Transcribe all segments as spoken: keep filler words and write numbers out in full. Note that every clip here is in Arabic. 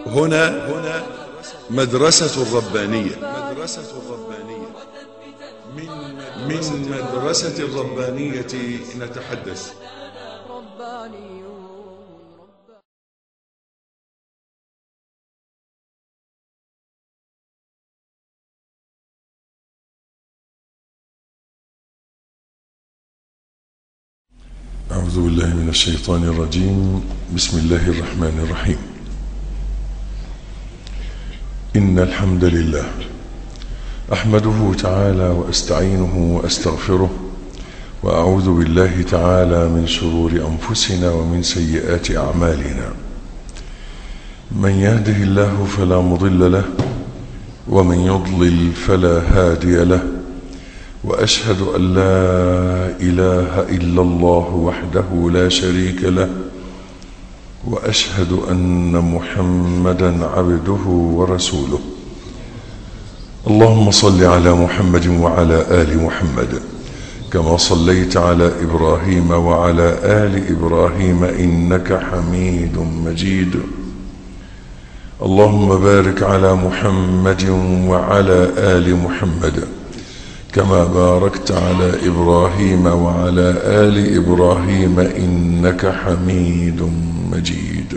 هنا هنا مدرسة الربانية مدرسة الربانية من مدرسة الربانية نتحدث. أعوذ بالله من الشيطان الرجيم. بسم الله الرحمن الرحيم. إن الحمد لله أحمده تعالى وأستعينه وأستغفره، وأعوذ بالله تعالى من شرور أنفسنا ومن سيئات أعمالنا. من يهده الله فلا مضل له، ومن يضلل فلا هادي له، وأشهد أن لا إله إلا الله وحده لا شريك له، وأشهد أن محمدا عبده ورسوله. اللهم صل على محمد وعلى آل محمد كما صليت على إبراهيم وعلى آل إبراهيم إنك حميد مجيد. اللهم بارك على محمد وعلى آل محمد كما باركت على إبراهيم وعلى آل إبراهيم إنك حميد مجيد.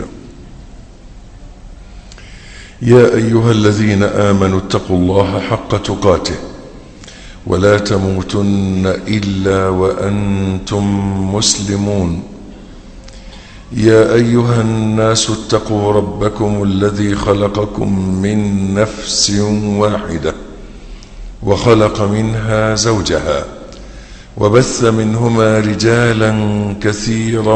يا أيها الذين آمنوا اتقوا الله حق تقاته ولا تموتن إلا وأنتم مسلمون. يا أيها الناس اتقوا ربكم الذي خلقكم من نفس واحدة وخلق منها زوجها وبث منهما رجالا كثيرا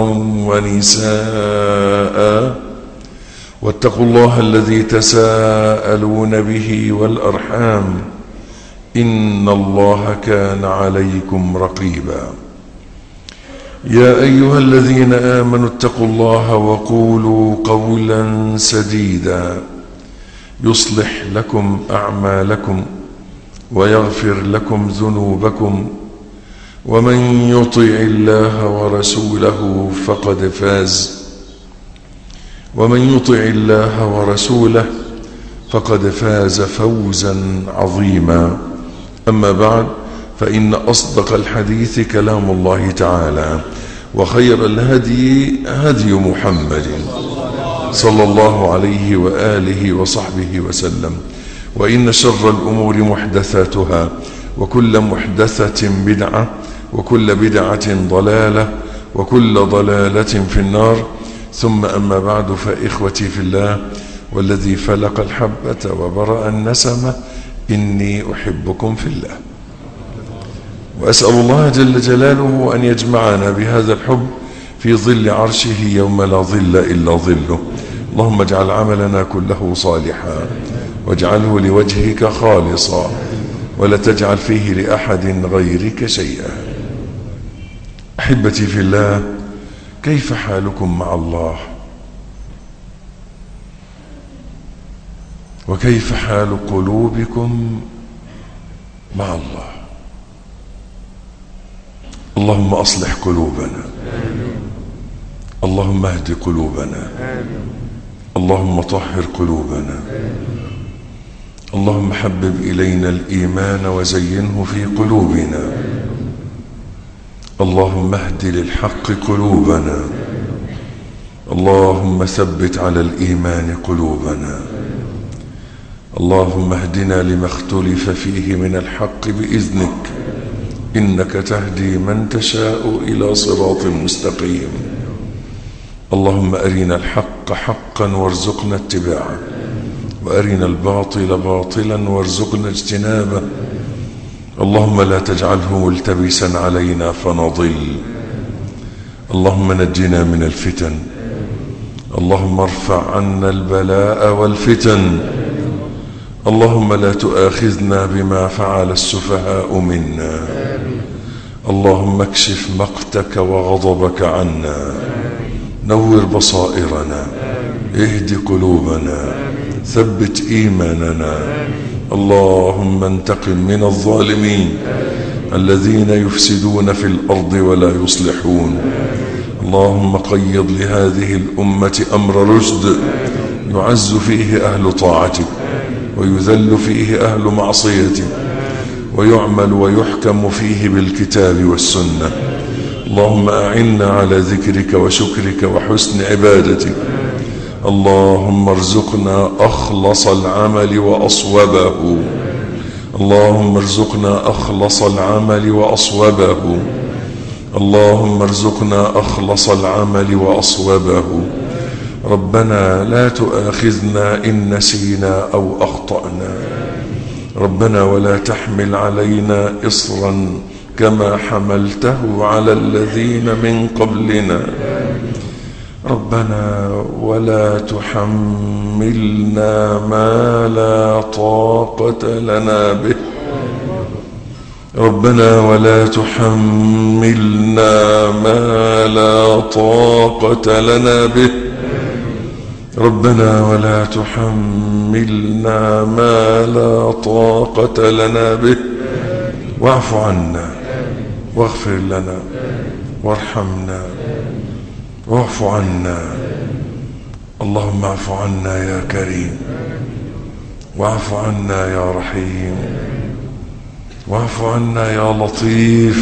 ونساء، واتقوا الله الذي تساءلون به والأرحام إن الله كان عليكم رقيبا. يا أيها الذين آمنوا اتقوا الله وقولوا قولا سديدا يصلح لكم أعمالكم ويغفر لكم ذنوبكم، ومن يطع الله ورسوله فقد فاز ومن يطع الله ورسوله فقد فاز فوزا عظيما. أما بعد، فإن أصدق الحديث كلام الله تعالى، وخير الهدي هدي محمد صلى الله عليه وآله وصحبه وسلم، وإن شر الأمور محدثاتها، وكل محدثة بدعة، وكل بدعة ضلالة، وكل ضلالة في النار. ثم أما بعد، فإخوتي في الله والذي فلق الحبة وبرأ النسمة، إني أحبكم في الله، وأسأل الله جل جلاله أن يجمعنا بهذا الحب في ظل عرشه يوم لا ظل إلا ظله. اللهم اجعل عملنا كله صالحا، واجعله لوجهك خالصا، ولا تجعل فيه لأحد غيرك شيئا. أحبتي في الله، كيف حالكم مع الله؟ وكيف حال قلوبكم مع الله؟ اللهم أصلح قلوبنا، اللهم اهد قلوبنا، اللهم طهر قلوبنا، اللهم حبب إلينا الإيمان وزينه في قلوبنا، اللهم اهد للحق قلوبنا، اللهم ثبت على الإيمان قلوبنا، اللهم اهدنا لما اختلف فيه من الحق بإذنك، إنك تهدي من تشاء إلى صراط مستقيم. اللهم أرنا الحق حقا وارزقنا اتباعه، وأرنا الباطل باطلا وارزقنا اجتنابه. اللهم لا تجعله ملتبسا علينا فنضل. اللهم نجنا من الفتن، اللهم ارفع عنا البلاء والفتن. اللهم لا تؤاخذنا بما فعل السفهاء منا. اللهم اكشف مقتك وغضبك عنا، نور بصائرنا، اهد قلوبنا، ثبت إيماننا. اللهم انتقم من الظالمين الذين يفسدون في الأرض ولا يصلحون. اللهم قيض لهذه الأمة أمر رشد، يعز فيه أهل طاعتك ويذل فيه أهل معصيتك ويعمل ويحكم فيه بالكتاب والسنة. اللهم أعنا على ذكرك وشكرك وحسن عبادتك. اللهم ارزقنا أخلص العمل وأصوبه. اللهم ارزقنا أخلص العمل وأصوبه. اللهم ارزقنا أخلص العمل وأصوبه. ربنا لا تؤاخذنا إن نسينا أو أخطأنا. ربنا ولا تحمل علينا إصرا كما حملته على الذين من قبلنا. ربنا ولا تحملنا ما لا طاقة لنا به. ربنا ولا تحملنا ما لا طاقة لنا به. ربنا ولا تحملنا ما لا طاقة لنا به. واعف عنا واغفر لنا وارحمنا واعف عنا. اللهم اعف عنا يا كريم، واعف عنا يا رحيم، واعف عنا يا لطيف،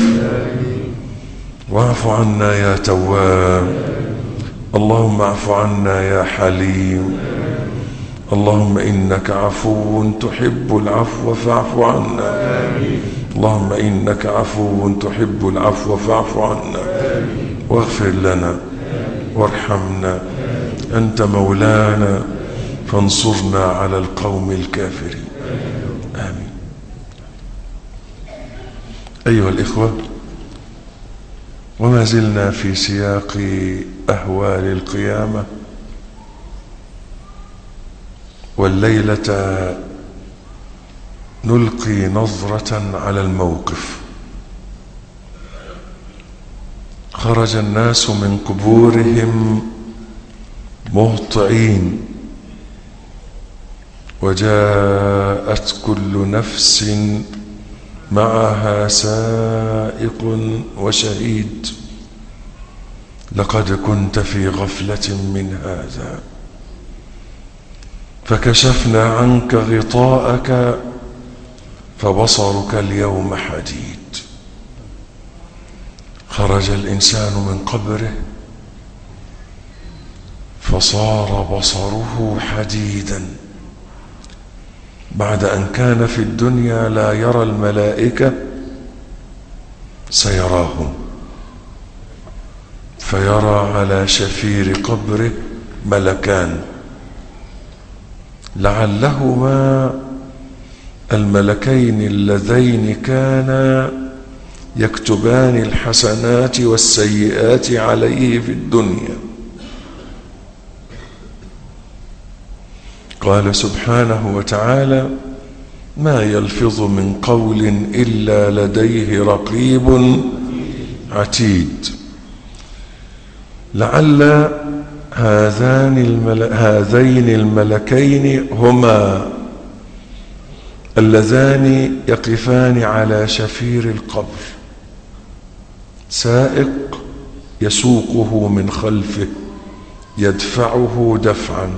واعف عنا يا تواب. اللهم اعف عنا يا حليم. اللهم إنك عفو تحب العفو فاعف عنا. اللهم إنك عفو تحب العفو فاعف عنا واغفر لنا وارحمنا. أنت مولانا فانصرنا على القوم الكافرين. آمين. أيها الإخوة، وما زلنا في سياق أهوال القيامة، والليلة نلقي نظرة على الموقف. خرج الناس من قبورهم مهطعين، وجاءت كل نفس معها سائق وشهيد. لقد كنت في غفلة من هذا فكشفنا عنك غطاءك فبصرك اليوم حديد. خرج الإنسان من قبره فصار بصره حديدا، بعد أن كان في الدنيا لا يرى الملائكة سيراهم، فيرى على شفير قبره ملكان، لعلهما الملكين اللذين كانا يكتبان الحسنات والسيئات عليه في الدنيا. قال سبحانه وتعالى: ما يلفظ من قول إلا لديه رقيب عتيد. لعل هذان المل... هذين الملكين هما اللذان يقفان على شفير القبر، سائق يسوقه من خلفه يدفعه دفعا،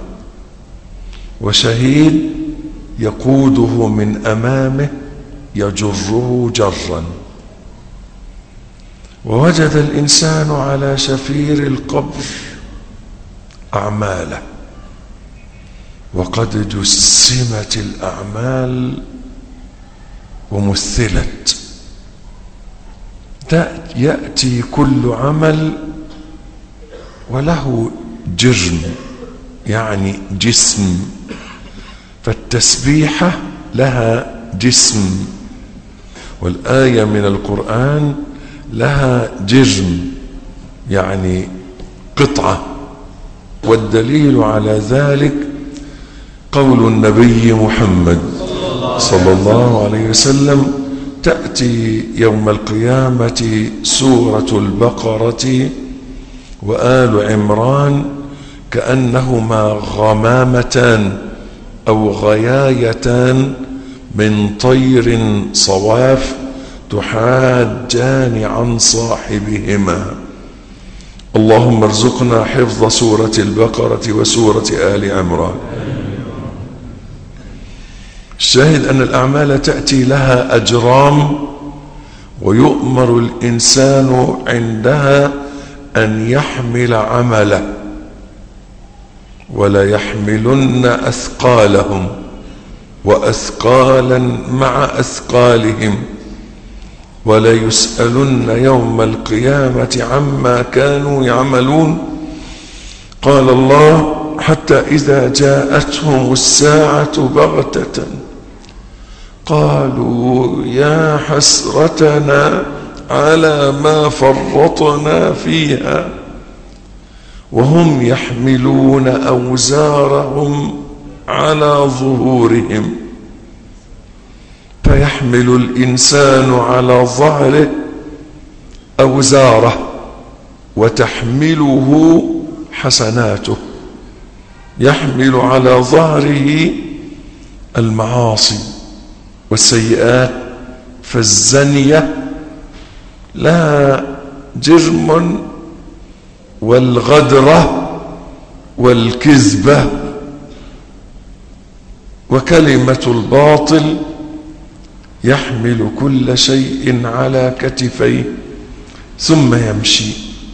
وشهيد يقوده من أمامه يجره جرا. ووجد الإنسان على شفير القبر أعماله، وقد جسمت الأعمال ومثلت. يأتي كل عمل وله جرم، يعني جسم، فالتسبيحة لها جسم، والآية من القرآن لها جرم، يعني قطعة. والدليل على ذلك قول النبي محمد صلى الله عليه وسلم: تأتي يوم القيامة سورة البقرة وآل عمران كأنهما غمامتان أو غيايتان من طير صواف تحاجان عن صاحبهما، اللهم ارزقنا حفظ سورة البقرة وسورة آل عمران. الشاهد أن الأعمال تأتي لها أجرام، ويؤمر الإنسان عندها أن يحمل عمله، ولا يحملن أثقالهم وأثقالا مع أثقالهم، ولا يسألن يوم القيامة عما كانوا يعملون. قال الله: حتى إذا جاءتهم الساعة بغتة قالوا يا حسرتنا على ما فرطنا فيها وهم يحملون أوزارهم على ظهورهم. فيحمل الإنسان على ظهره أوزاره وتحمله حسناته. يحمل على ظهره المعاصي والسيئات، فالزنية لها جرم، والغدرة والكذبة وكلمة الباطل يحمل كل شيء على كتفيه ثم يمشي،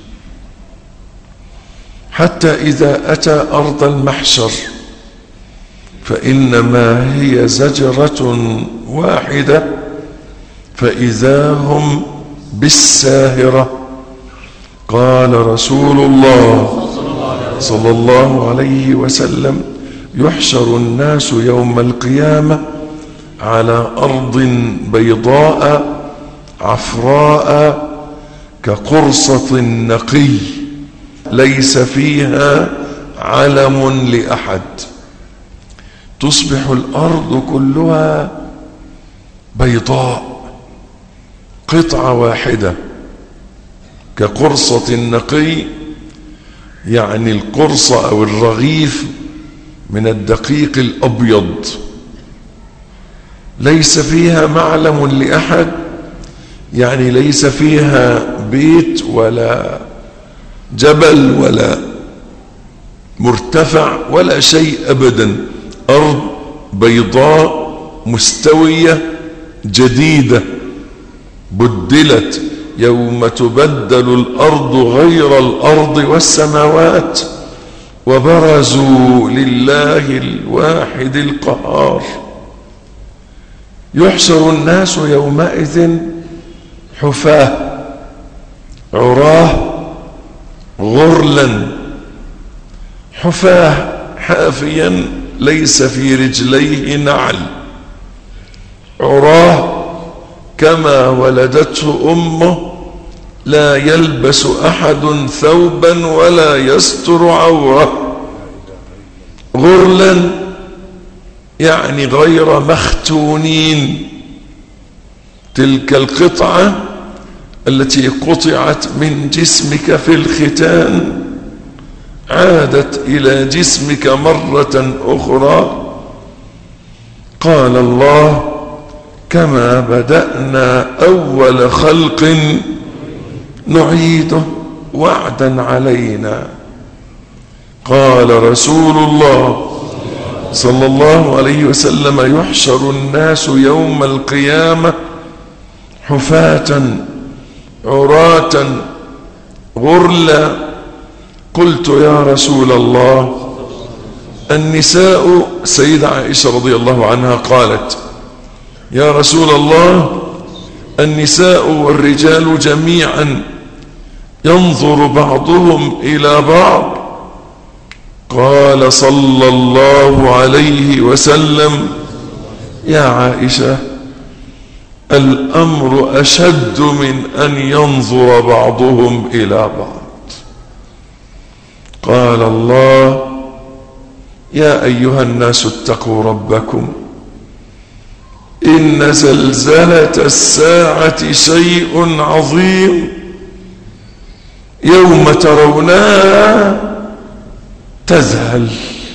حتى إذا أتى أرض المحشر فإنما هي زجرة واحدة فإذا هم بالساهرة. قال رسول الله صلى الله عليه وسلم: يحشر الناس يوم القيامة على أرض بيضاء عفراء كقرصة نقي ليس فيها علم لأحد. تصبح الأرض كلها بيضاء، قطعة واحدة كقرصة نقي، يعني القرصة أو الرغيف من الدقيق الأبيض، ليس فيها معلم لأحد، يعني ليس فيها بيت ولا جبل ولا مرتفع ولا شيء أبدا. أرض بيضاء مستوية جديدة بدلت يوم تبدل الأرض غير الأرض والسماوات وبرزوا لله الواحد القهار. يحشر الناس يومئذ حفاة عراه غرلا. حفاة حافيا ليس في رجليه نعل، عراه كما ولدته أمه، لا يلبس أحد ثوبا ولا يستر عورة. غرلا يعني غير مختونين. تلك القطعة التي قطعت من جسمك في الختان عادت إلى جسمك مرة أخرى. قال الله: كما بدأنا أول خلق نعيده وعدا علينا. قال رسول الله صلى الله عليه وسلم: يحشر الناس يوم القيامة حفاة عراة غرلا. قلت يا رسول الله النساء؟ سيدة عائشة رضي الله عنها قالت: يا رسول الله النساء والرجال جميعا ينظر بعضهم إلى بعض. قال صلى الله عليه وسلم: يا عائشة الأمر أشد من أن ينظر بعضهم إلى بعض. قال الله: يا أيها الناس اتقوا ربكم إن زلزلة الساعة شيء عظيم يوم ترونها تذهل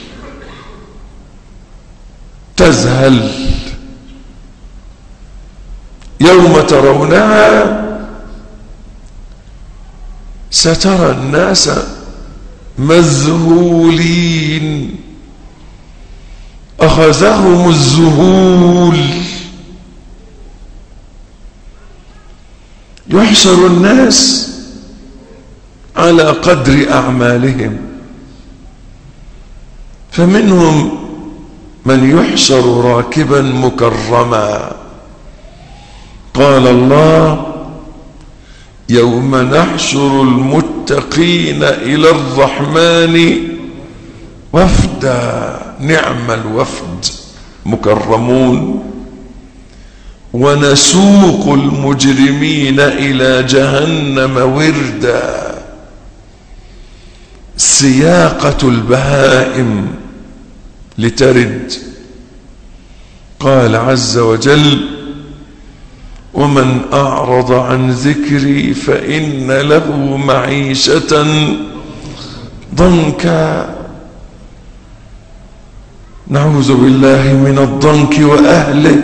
تذهل يوم ترونها سترى الناس مذهولين، أخذهم الذهول. يحشر الناس على قدر أعمالهم، فمنهم من يحشر راكبا مكرما. قال الله: يوم نحشر المتقين إلى الرحمن وفدا. نعم الوفد، مكرمون. ونسوق المجرمين إلى جهنم وردا. سياقة البهائم لترد. قال عز وجل: ومن أعرض عن ذكري فإن له معيشة ضنكا. نعوذ بالله من الضنك وأهله.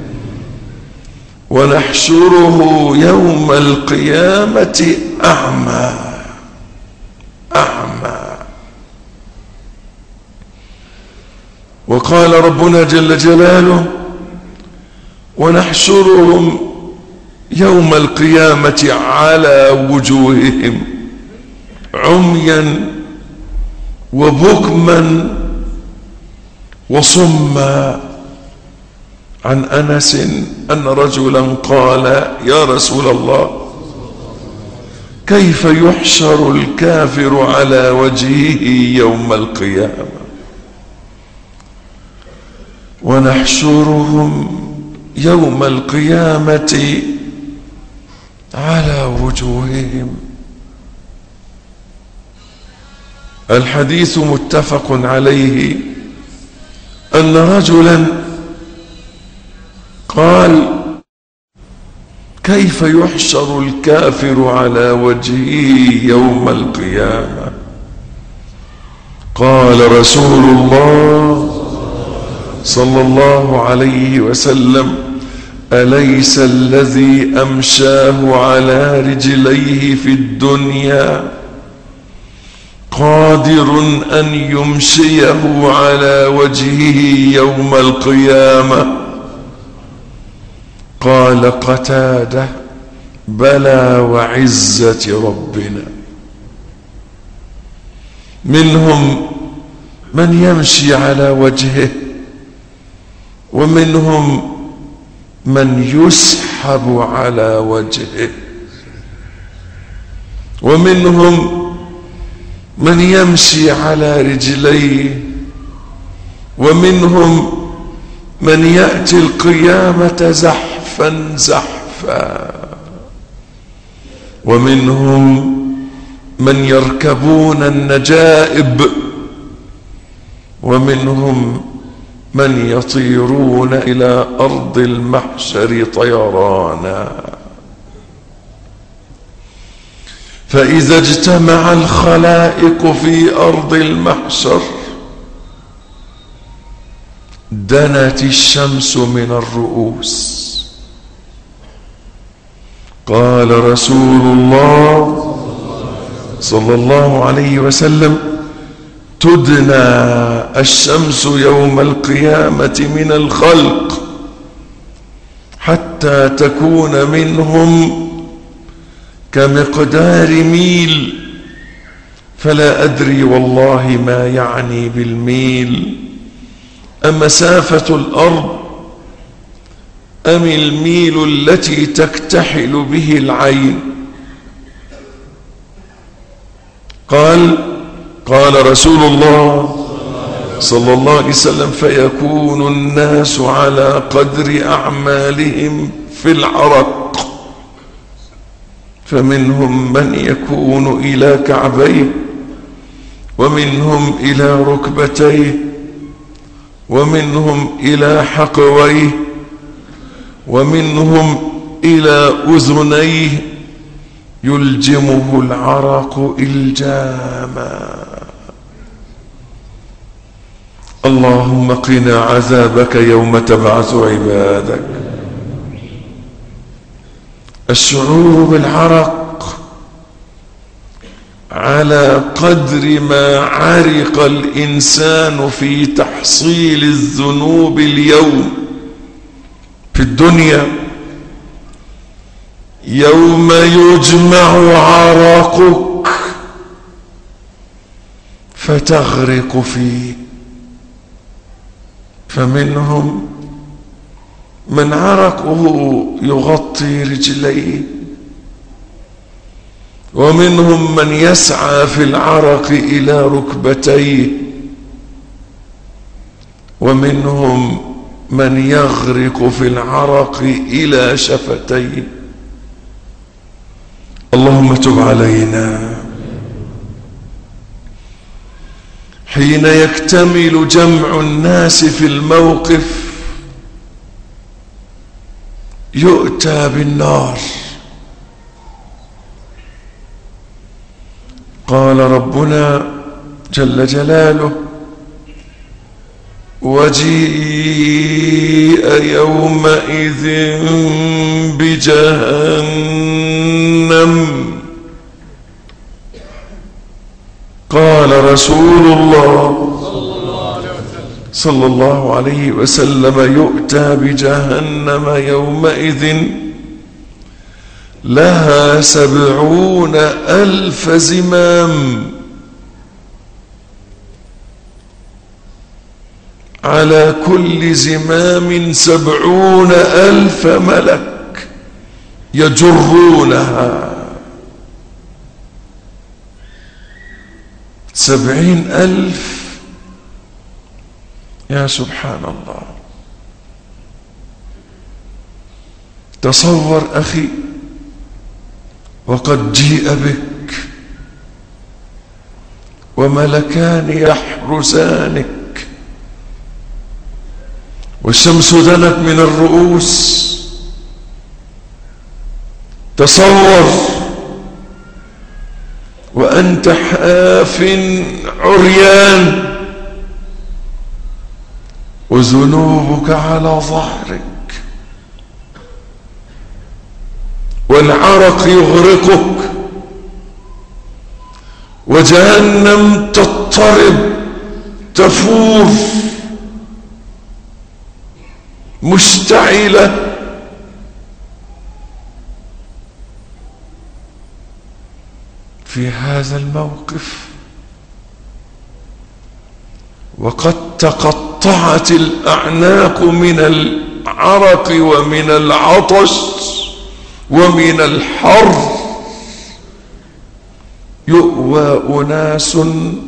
ونحشره يوم القيامة أعمى. أعمى. وقال ربنا جل جلاله: ونحشرهم يوم القيامة على وجوههم عميا وبكما وصما. عن أنس أن رجلا قال: يا رسول الله، كيف يحشر الكافر على وجهه يوم القيامة؟ ونحشرهم يوم القيامة على وجوههم. الحديث متفق عليه. أن رجلا قال: كيف يحشر الكافر على وجهه يوم القيامة؟ قال رسول الله صلى الله عليه وسلم: أليس الذي أمشاه على رجليه في الدنيا قادر أن يمشيه على وجهه يوم القيامة؟ قال قتادة: بلى وعزة ربنا. منهم من يمشي على وجهه، ومنهم من يسحب على وجهه، ومنهم من يمشي على رجليه، ومنهم من يأتي القيامة زحفا زحفا، ومنهم من يركبون النجائب، ومنهم من يطيرون إلى أرض المحشر طيرانا. فإذا اجتمع الخلائق في أرض المحشر دنت الشمس من الرؤوس. قال رسول الله صلى الله عليه وسلم: تدنى الشمس يوم القيامة من الخلق حتى تكون منهم كمقدار ميل، فلا أدري والله ما يعني بالميل، أمسافة الأرض أم الميل التي تكتحل به العين؟ قال قال رسول الله صلى الله عليه وسلم: فيكون الناس على قدر أعمالهم في العرق، فمنهم من يكون إلى كعبيه، ومنهم إلى ركبتيه، ومنهم إلى حقويه، ومنهم إلى أذنيه، يلجمه العرق إلجاما. اللهم قنا عذابك يوم تبعث عبادك. الشعور بالعرق على قدر ما عرق الإنسان في تحصيل الذنوب اليوم في الدنيا. يوم يجمع عرقك فتغرق فيه، فمنهم من عرقه يغطي رجليه، ومنهم من يسعى في العرق إلى ركبتيه، ومنهم من يغرق في العرق إلى شفتيه. اللهم تب علينا. حين يكتمل جمع الناس في الموقف يؤتى بالنار. قال ربنا جل جلاله: وجيء يومئذ بجهنم. قال رسول الله صلى الله عليه وسلم: يؤتى بجهنم يومئذ لها سبعون ألف زمام، على كل زمام سبعون ألف ملك يجرونها. سبعين ألف، يا سبحان الله. تصور أخي، وقد جيء بك وملكان يحرسانك، والشمس دنت من الرؤوس. تصور وأنت حاف عريان وذنوبك على ظهرك، والعرق يغرقك، وجهنم تضطرب تفور مشتعلة. في هذا الموقف وقد تقطعت الأعناق من العرق ومن العطش ومن الحر، يؤوى أناس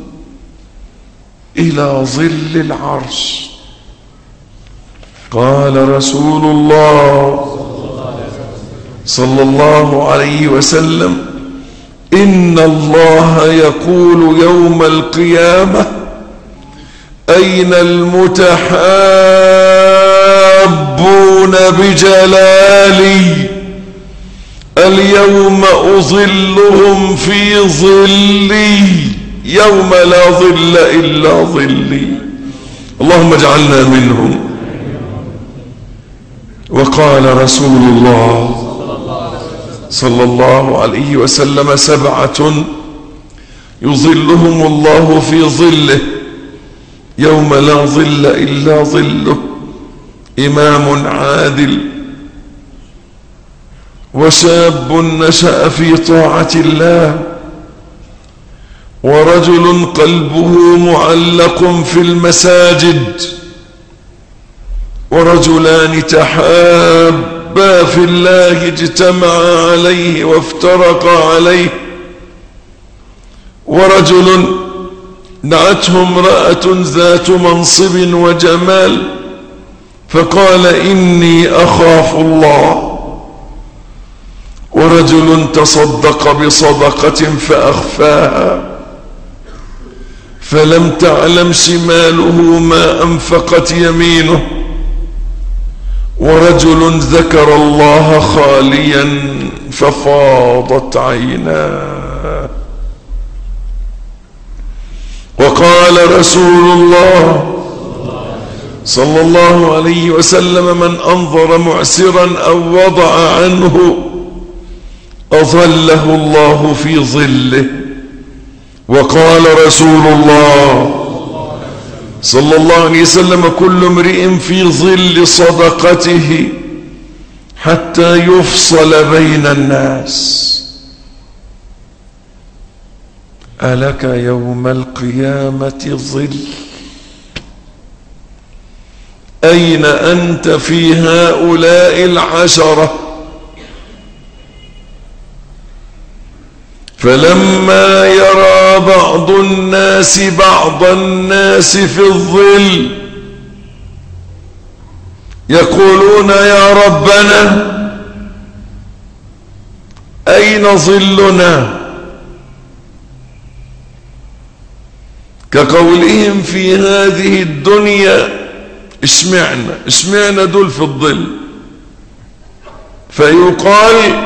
إلى ظل العرش. قال رسول الله صلى الله عليه وسلم: إن الله يقول يوم القيامة: أين المتحابون بجلالي؟ اليوم أظلهم في ظلي يوم لا ظل إلا ظلي. اللهم اجعلنا منهم. وقال رسول الله صلى الله عليه وسلم: سبعة يظلهم الله في ظله يوم لا ظل إلا ظله: إمام عادل، وشاب نشأ في طاعة الله، ورجل قلبه معلق في المساجد، ورجلان تحابا في الله اجتمعا عليه وافترقا عليه، ورجل دعته امرأة ذات منصب وجمال فقال: إني أخاف الله، ورجل تصدق بصدقة فأخفاها فلم تعلم شماله ما أنفقت يمينه، ورجل ذكر الله خاليا ففاضت عيناه. وقال رسول الله صلى الله عليه وسلم: من أنظر معسرا أو وضع عنه أظله الله في ظله وقال رسول الله صلى الله عليه وسلم: كل امرئ في ظل صدقته حتى يفصل بين الناس. ألك يوم القيامة ظل؟ أين أنت في هؤلاء العشرة؟ فلما يرى بعض الناس بعض الناس في الظل يقولون: يا ربنا أين ظلنا؟ كقولهم في هذه الدنيا: اشمعنا اشمعنا دول في الظل. فيقال: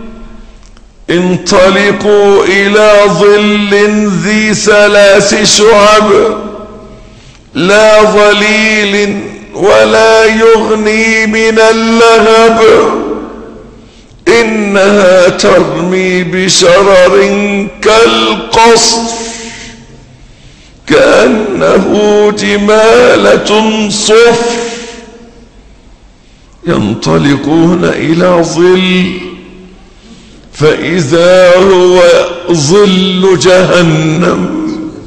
انطلقوا إلى ظل ذي ثلاث شعب لا ظليل ولا يغني من اللهب، إنها ترمي بشرر كالقصر كأنه جمالة صفر. ينطلقون إلى ظل فإذا هو ظل جهنم.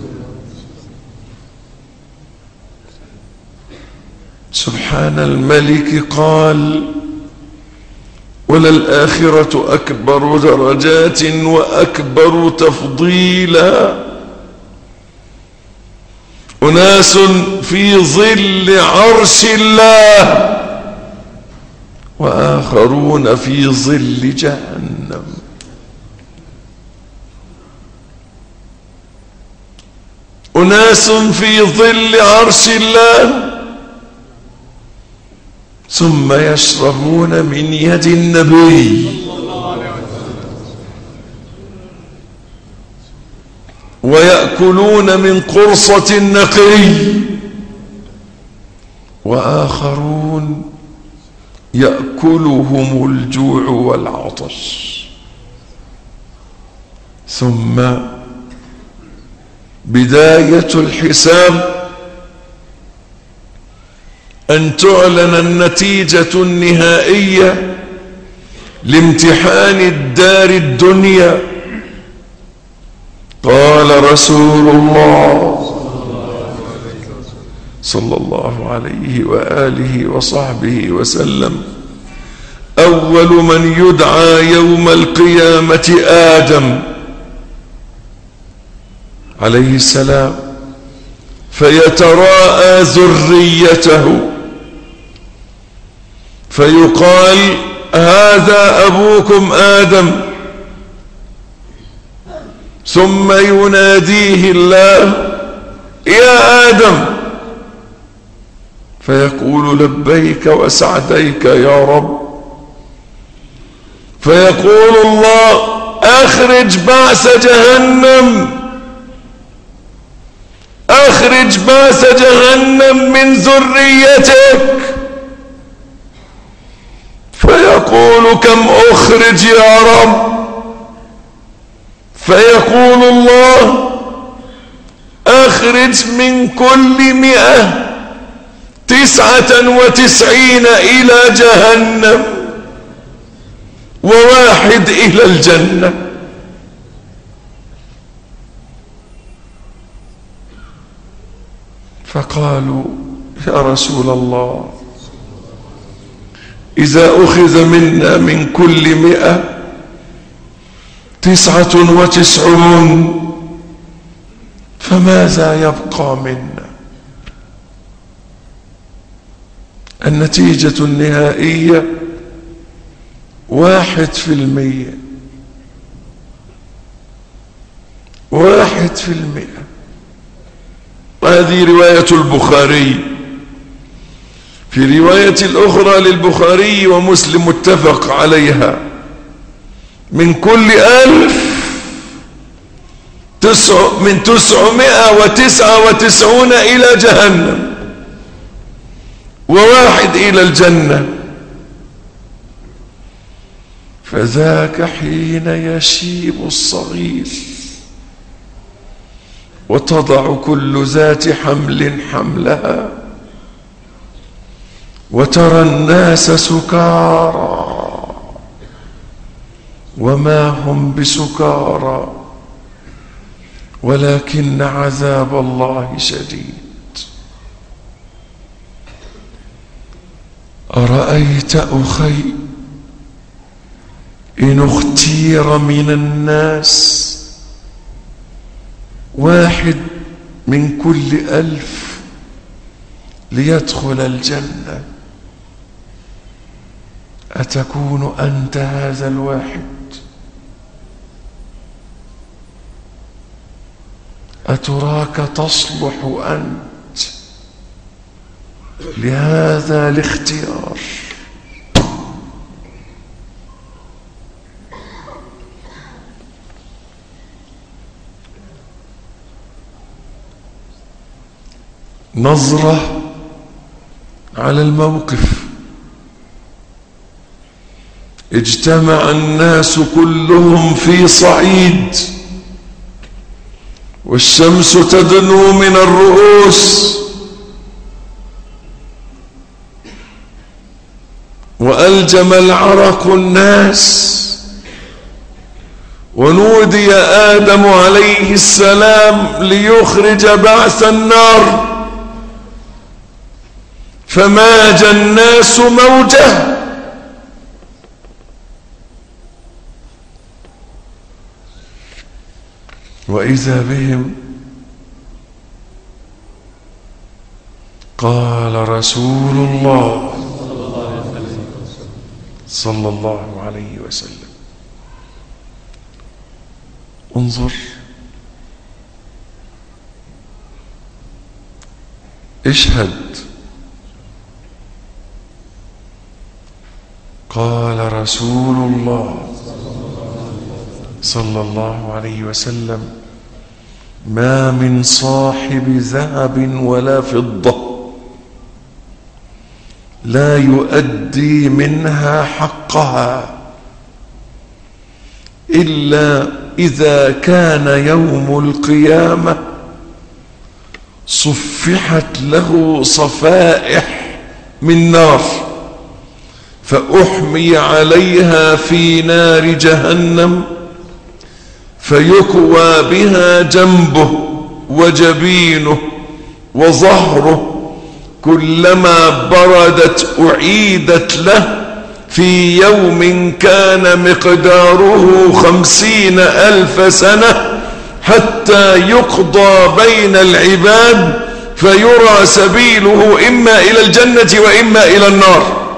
سبحان الملك قال: وللآخرة أكبر درجات وأكبر تفضيلا. أناس في ظل عرش الله وآخرون في ظل جهنم. أناس في ظل عرش الله ثم يشربون من يد النبي ويأكلون من قرصة النقي، وآخرون يأكلهم الجوع والعطش. ثم بداية الحساب أن تعلن النتيجة النهائية لامتحان الدار الدنيا. قال رسول الله صلى الله عليه وآله وصحبه وسلم: أول من يدعى يوم القيامة آدم عليه السلام، فيتراءى ذريته فيقال: هذا أبوكم آدم. ثم يناديه الله: يا آدم، فيقول: لبيك وسعديك يا رب. فيقول الله: أخرج بأس جهنم، أخرج بأس جهنم من ذريتك. فيقول: كم أخرج يا رب؟ فيقول الله: أخرج من كل مئة تسعة وتسعين إلى جهنم وواحد إلى الجنة. فقالوا: يا رسول الله، إذا أخذ منا من كل مئة تسعة وتسعون فماذا يبقى منا؟ النتيجة النهائية واحد في المية، واحد في المئة. هذه رواية البخاري. في رواية الأخرى للبخاري ومسلم متفق عليها: من كل ألف تسع من تسعمائة وتسعة وتسعون إلى جهنم وواحد إلى الجنة. فذاك حين يشيب الصغير وتضع كل ذات حمل حملها وترى الناس سكارى وما هم بسكارى ولكن عذاب الله شديد. أرأيت أخي إن اختير من الناس واحد من كل ألف ليدخل الجنة، أتكون أنت هذا الواحد؟ أتراك تصلح أنت لهذا الاختيار؟ نظرة على الموقف. اجتمع الناس كلهم في صعيد والشمس تدنو من الرؤوس، وألجم العرق الناس، ونودي آدم عليه السلام ليخرج بعث النار، فماج الناس موجه. وإذا بهم قال رسول الله صلى الله عليه وسلم: انظر، اشهد. قال رسول الله صلى الله عليه وسلم: ما من صاحب ذهب ولا فضة لا يؤدي منها حقها إلا إذا كان يوم القيامة صفحت له صفائح من نار، فأحمي عليها في نار جهنم، فيكوى بها جنبه وجبينه وظهره، كلما بردت أعيدت له في يوم كان مقداره خمسين ألف سنة، حتى يقضى بين العباد فيرى سبيله إما إلى الجنة وإما إلى النار.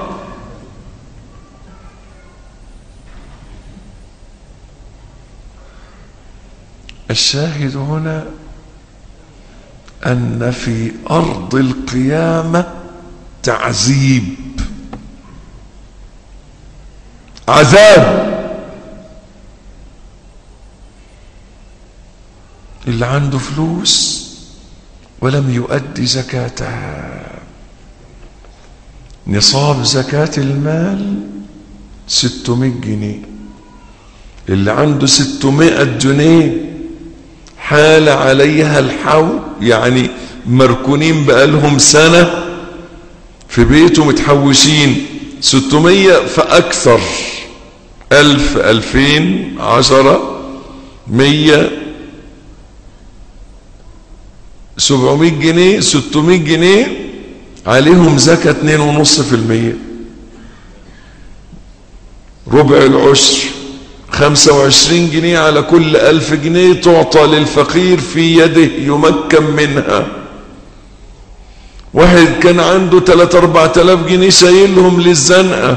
الشاهد هنا أن في أرض القيامة تعذيب، عذاب. اللي عنده فلوس ولم يؤدي زكاتها، نصاب زكاة المال ستمائة جنيه، اللي عنده ستمائة جنيه حال عليها الحول، يعني مركونين بقالهم سنة في بيته متحوشين ستمائة فأكثر، ألف، ألفين، عشرة، مية، سبعمائة جنيه، ستمائة جنيه، عليهم زكاة اتنين ونص في المية، ربع العشر، خمسة وعشرين جنيه على كل ألف جنيه تعطى للفقير في يده يمكن منها. واحد كان عنده تلات أربع تلاف جنيه شايلهم للزنقة،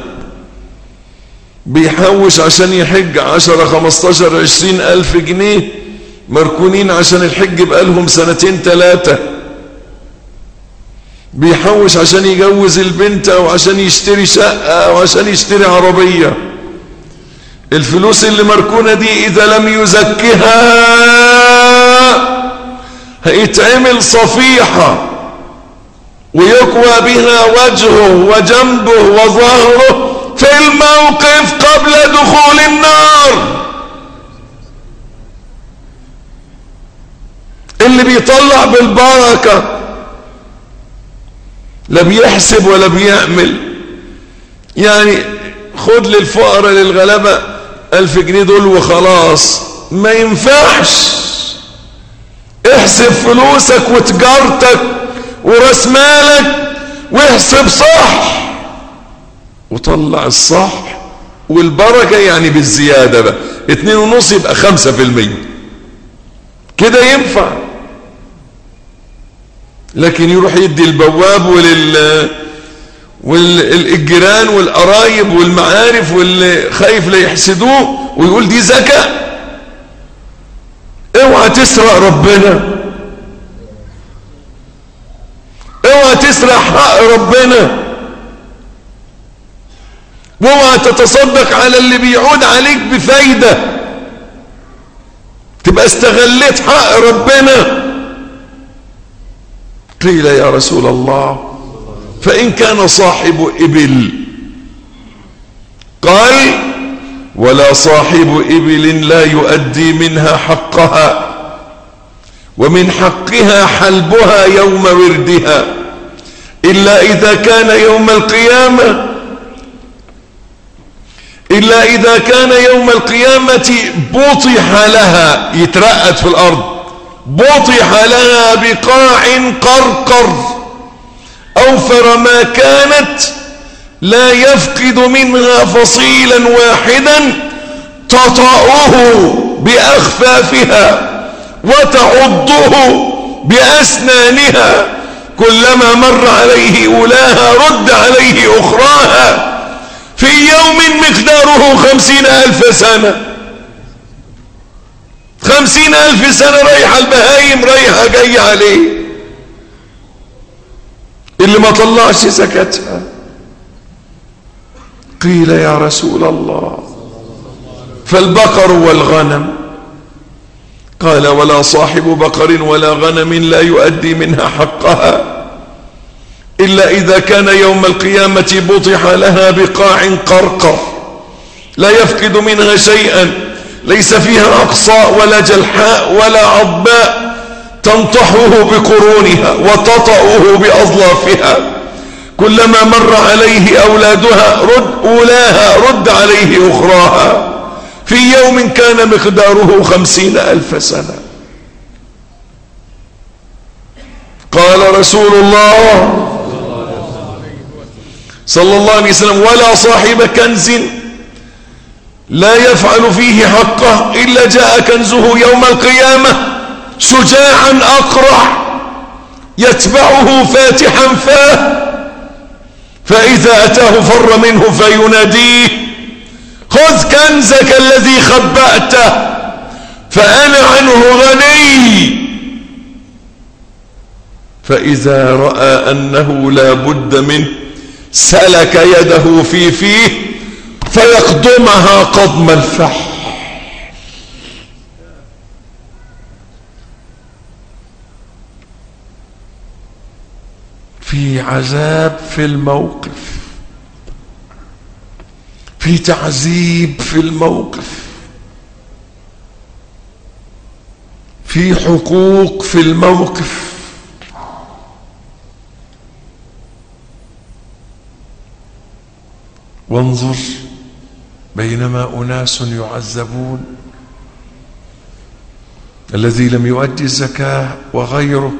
بيحوش عشان يحج عشرة خمستاشر عشرين ألف جنيه مركونين عشان الحج بقالهم سنتين تلاتة، بيحوش عشان يجوز البنت أو عشان يشتري شقة أو عشان يشتري عربية. الفلوس اللي مركونة دي إذا لم يزكها هيتعمل صفيحة ويكوى بها وجهه وجنبه وظهره في الموقف قبل دخول النار. اللي بيطلع بالبركة، لا بيحسب ولا بيعمل. يعني خد للفقراء للغلبة ألف جنيه دول وخلاص، ما ينفعش. احسب فلوسك وتجارتك وراس مالك واحسب صح وطلع الصح والبركة، يعني بالزيادة بقى اتنين ونص يبقى خمسة في المية كده ينفع. لكن يروح يدي البواب ولل والجيران والقرايب والمعارف واللي خايف لا يحسدوه ويقول دي زكاة. اوعى تسرق ربنا، اوعى تسرق حق ربنا، واوعى تتصدق على اللي بيعود عليك بفايدة تبقى استغليت حق ربنا. قيل يا رسول الله فإن كان صاحب إبل؟ قال ولا صاحب إبل لا يؤدي منها حقها، ومن حقها حلبها يوم وردها، إلا إذا كان يوم القيامة إلا إذا كان يوم القيامة بطح لها، يترقد في الأرض، بطح لها بقاع قرقر أوفر ما كانت، لا يفقد منها فصيلا واحدا، تطأه بأخفافها وتعضه بأسنانها، كلما مر عليه أولاها رد عليه أخراها، في يوم مقداره خمسين ألف سنة. خمسين ألف سنة رايحة البهايم رايحة جاية عليه، اللي ما طلعش زكاتها. قيل يا رسول الله فالبقر والغنم؟ قال ولا صاحب بقر ولا غنم لا يؤدي منها حقها، إلا إذا كان يوم القيامة بطح لها بقاع قرقر لا يفقد منها شيئا، ليس فيها أقصاء ولا جلحاء ولا عضباء، تنطحه بقرونها وتطأه بأظلافها، كلما مر عليه أولادها رد أولاها رد عليه أخراها، في يوم كان مقداره خمسين ألف سنة. قال رسول الله صلى الله عليه وسلم ولا صاحب كنز لا يفعل فيه حقه إلا جاء كنزه يوم القيامة شجاعا أقرع يتبعه فاتحا فاه، فإذا أتاه فر منه فيناديه خذ كنزك الذي خبأته فأنا عنه غني، فإذا رأى أنه لا بد منه سلك يده في فيه فيقضمها قضم الفحل. في عذاب في الموقف، في تعذيب في الموقف، في حقوق في الموقف. وانظر بينما أناس يعذبون، الذي لم يؤدي الزكاة وغيره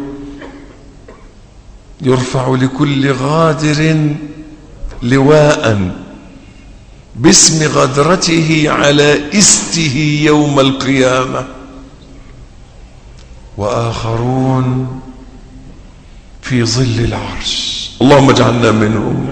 يرفع لكل غادر لواء باسم غدرته على استه يوم القيامة، وآخرون في ظل العرش، اللهم اجعلنا منهم،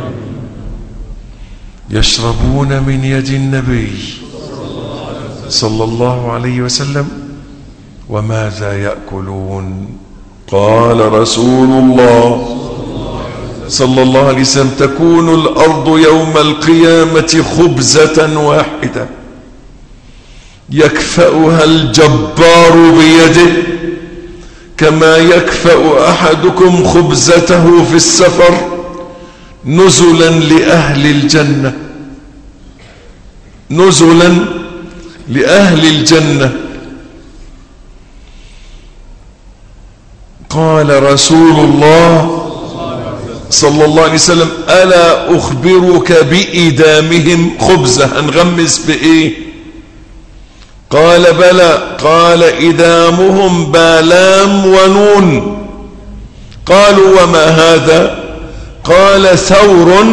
يشربون من يد النبي صلى الله عليه وسلم وماذا يأكلون؟ قال رسول الله صلى الله عليه وسلم تكون الأرض يوم القيامة خبزة واحدة يكفأها الجبار بيده كما يكفأ أحدكم خبزته في السفر نزلا لأهل الجنة، نزلا لأهل الجنة. قال رسول الله صلى الله عليه وسلم ألا أخبرك بإدامهم خبزة؟ هنغمس بإيه؟ قال بلى. قال إدامهم بالام ونون. قالوا وما هذا؟ قال ثور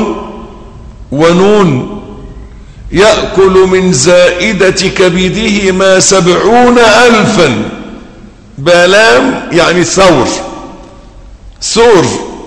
ونون يأكل من زائدة كبده ما سبعون ألفا. بالام يعني ثور، ثور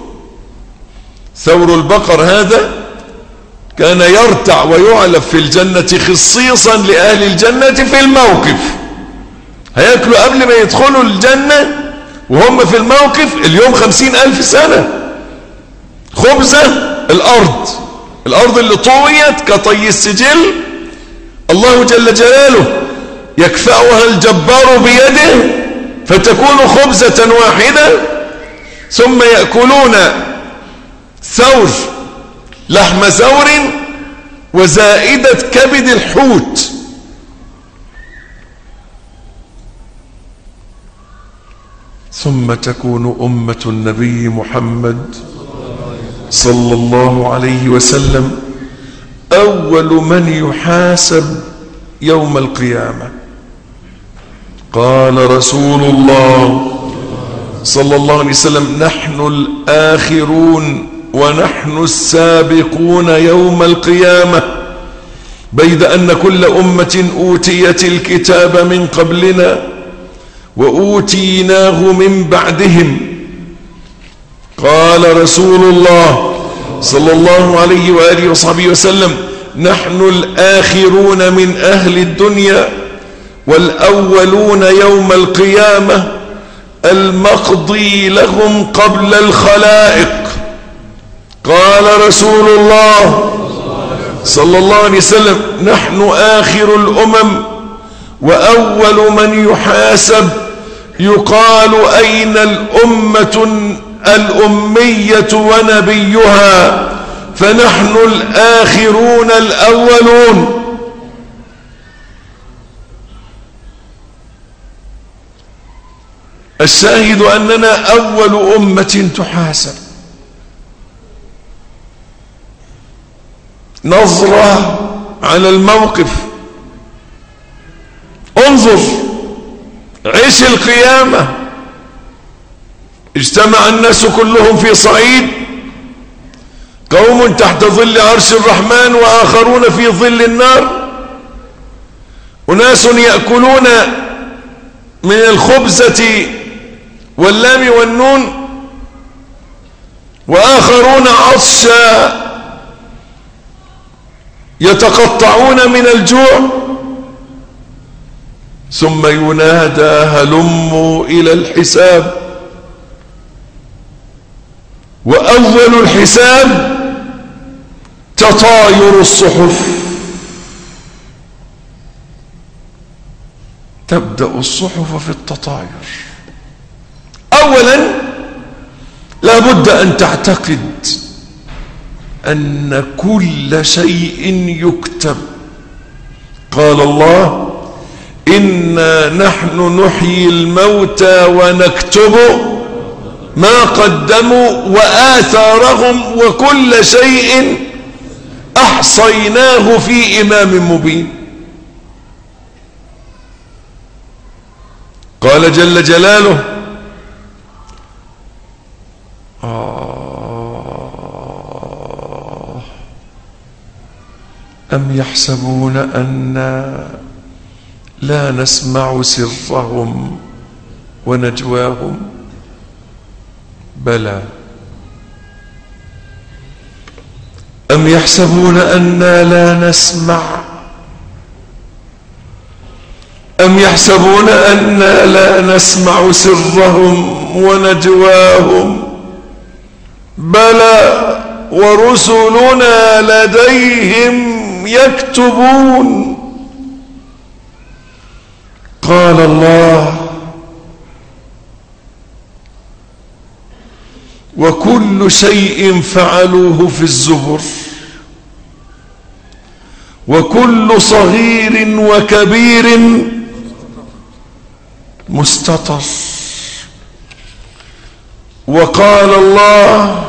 ثور البقر هذا كان يرتع ويعلف في الجنة خصيصا لأهل الجنة في الموقف. هيأكلوا قبل ما يدخلوا الجنة وهم في الموقف اليوم خمسين ألف سنة. خبزة الأرض، الأرض اللي طويت كطي السجل الله جل جلاله يكفأها الجبار بيده فتكون خبزة واحدة، ثم يأكلون ثور لحم ثور وزائدة كبد الحوت. ثم تكون أمة النبي محمد صلى الله عليه وسلم أول من يحاسب يوم القيامة. قال رسول الله صلى الله عليه وسلم نحن الآخرون ونحن السابقون يوم القيامة، بيد أن كل أمة أوتيت الكتاب من قبلنا وأوتيناه من بعدهم. قال رسول الله صلى الله عليه وآله وصحبه وسلم نحن الآخرون من أهل الدنيا والأولون يوم القيامة المقضي لهم قبل الخلائق. قال رسول الله صلى الله عليه وسلم نحن آخر الأمم وأول من يحاسب. يقال أين الأمة الأمية ونبيها؟ فنحن الآخرون الأولون. الشاهد أننا أول أمة تحاسب. نظرة على الموقف، انظر عيش القيامة. اجتمع الناس كلهم في صعيد، قوم تحت ظل عرش الرحمن وآخرون في ظل النار، أناس يأكلون من الخبزة واللام والنون وآخرون عطشا يتقطعون من الجوع. ثم ينادى هلموا إلى الحساب. وأول الحساب تطاير الصحف. تبدأ الصحف في التطاير. أولا لا بد أن تعتقد أن كل شيء يكتب. قال الله إنا نحن نحيي الموتى ونكتب ما قدموا وآثارهم وكل شيء أحصيناه في إمام مبين. قال جل جلاله آه أم يحسبون أنا لا نسمع سرهم ونجواهم بلى. أم يحسبون أنا لا نسمع أم يحسبون أنا لا نسمع سرهم ونجواهم بلى ورسلنا لديهم يكتبون. قال الله وكل شيء فعلوه في الزبر وكل صغير وكبير مستطر. وقال الله: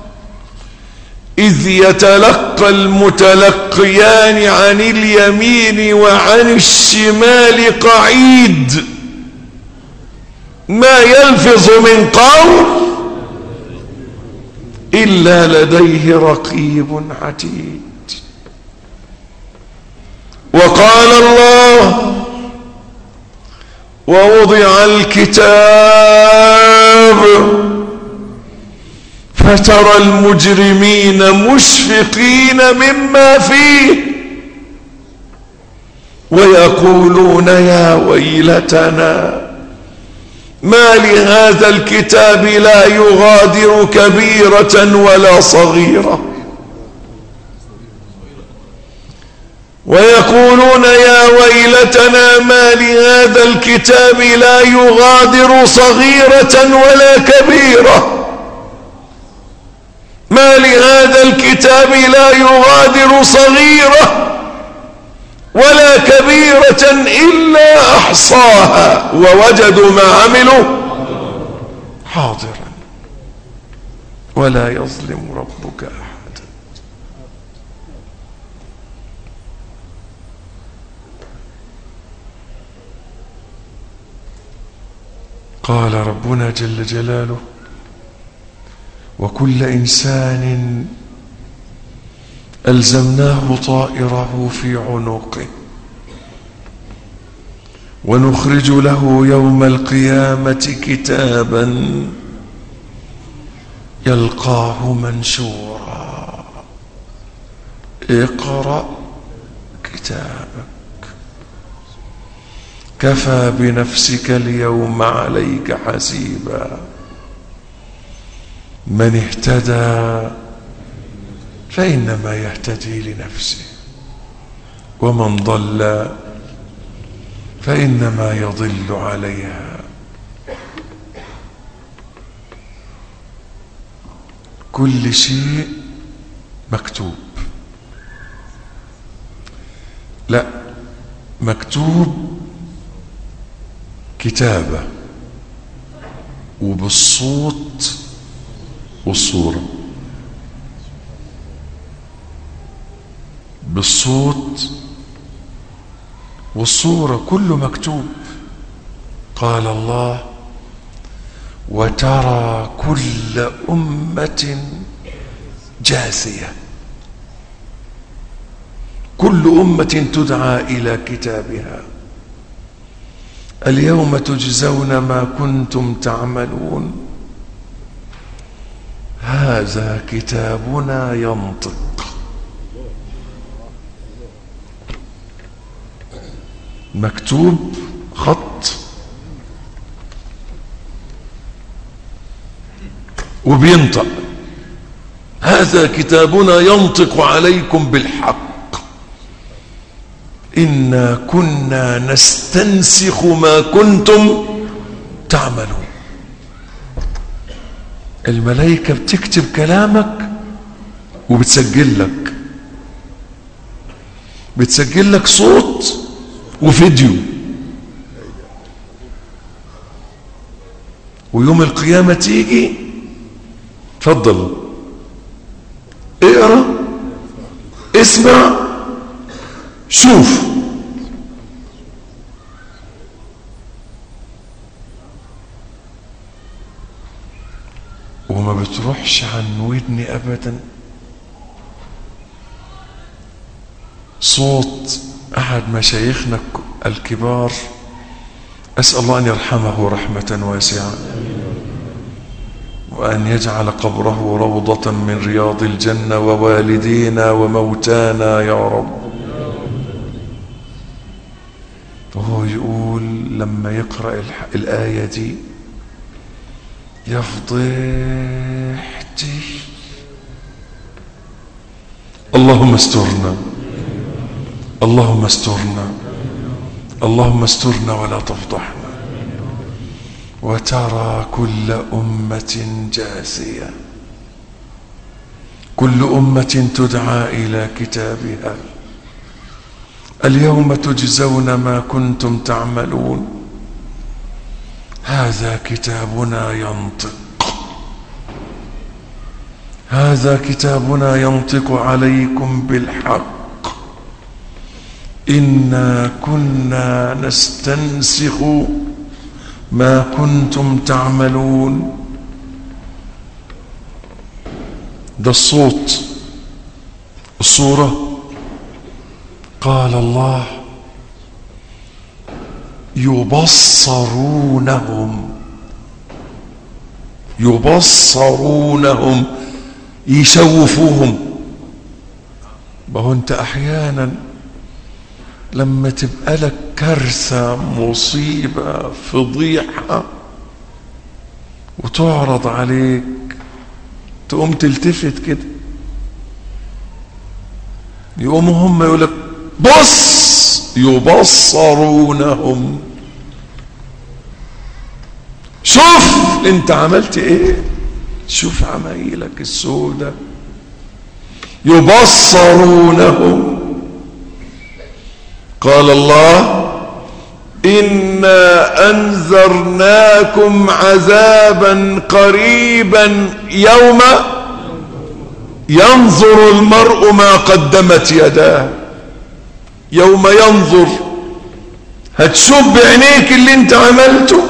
إذ يتلقى المتلقيان عن اليمين وعن الشمال قعيد ما يلفظ من قول إلا لديه رقيب عتيد. وقال الله: ووضع الكتاب فترى المجرمين مشفقين مما فيه ويقولون يا ويلتنا ما لهذا الكتاب لا يغادر كبيرة ولا صغيرة ويقولون يا ويلتنا ما لهذا الكتاب لا يغادر صغيرة ولا كبيرة ما لهذا الكتاب لا يغادر صغيرة ولا كبيرة إلا أحصاها ووجدوا ما عملوا حاضرا ولا يظلم ربك أحدا. قال ربنا جل جلاله: وكل إنسان ألزمناه طائره في عنقه ونخرج له يوم القيامة كتابا يلقاه منشورا اقرأ كتابك كفى بنفسك اليوم عليك حسيبا من اهتدى فإنما يهتدي لنفسه ومن ضل فإنما يضل عليها. كل شيء مكتوب، لا مكتوب كتابة وبالصوت والصورة، بالصوت والصورة كله مكتوب. قال الله: وترى كل أمة جاثية، كل أمة تدعى إلى كتابها اليوم تجزون ما كنتم تعملون هذا كتابنا ينطق. مكتوب خط وبينطق. هذا كتابنا ينطق عليكم بالحق إنا كنا نستنسخ ما كنتم تعملون. الملائكة بتكتب كلامك وبتسجل لك، بتسجل لك صوت وفيديو، ويوم القيامة تيجي تفضل اقرأ اسمع شوف. وما بتروحش عن ودني ابدا صوت احد مشايخنا الكبار، اسال الله ان يرحمه رحمه واسعه وان يجعل قبره روضه من رياض الجنه ووالدينا وموتانا يا رب. وهو يقول لما يقرأ الآية دي: يا فضيحتي اللهم استرنا اللهم استرنا اللهم استرنا ولا تفضحنا. وترى كل أمة جاثية، كل أمة تدعى إلى كتابها اليوم تجزون ما كنتم تعملون هذا كتابنا ينطق. هذا كتابنا ينطق عليكم بالحق إنا كنا نستنسخ ما كنتم تعملون. ده الصوت، الصورة. قال الله يبصرونهم، يبصرونهم يشوفوهم. بهو انت احيانا لما تبقى لك كارثة، مصيبة، فضيحة وتعرض عليك، تقوم تلتفت كده، يقوموا هم يقول لك بص، يبصرونهم، شوف انت عملت ايه، شوف عمايلك السودة. يبصرونهم. قال الله إنا أنذرناكم عذابا قريبا يوم ينظر المرء ما قدمت يداه. يوم ينظر، هتشوف بعينيك اللي انت عملته،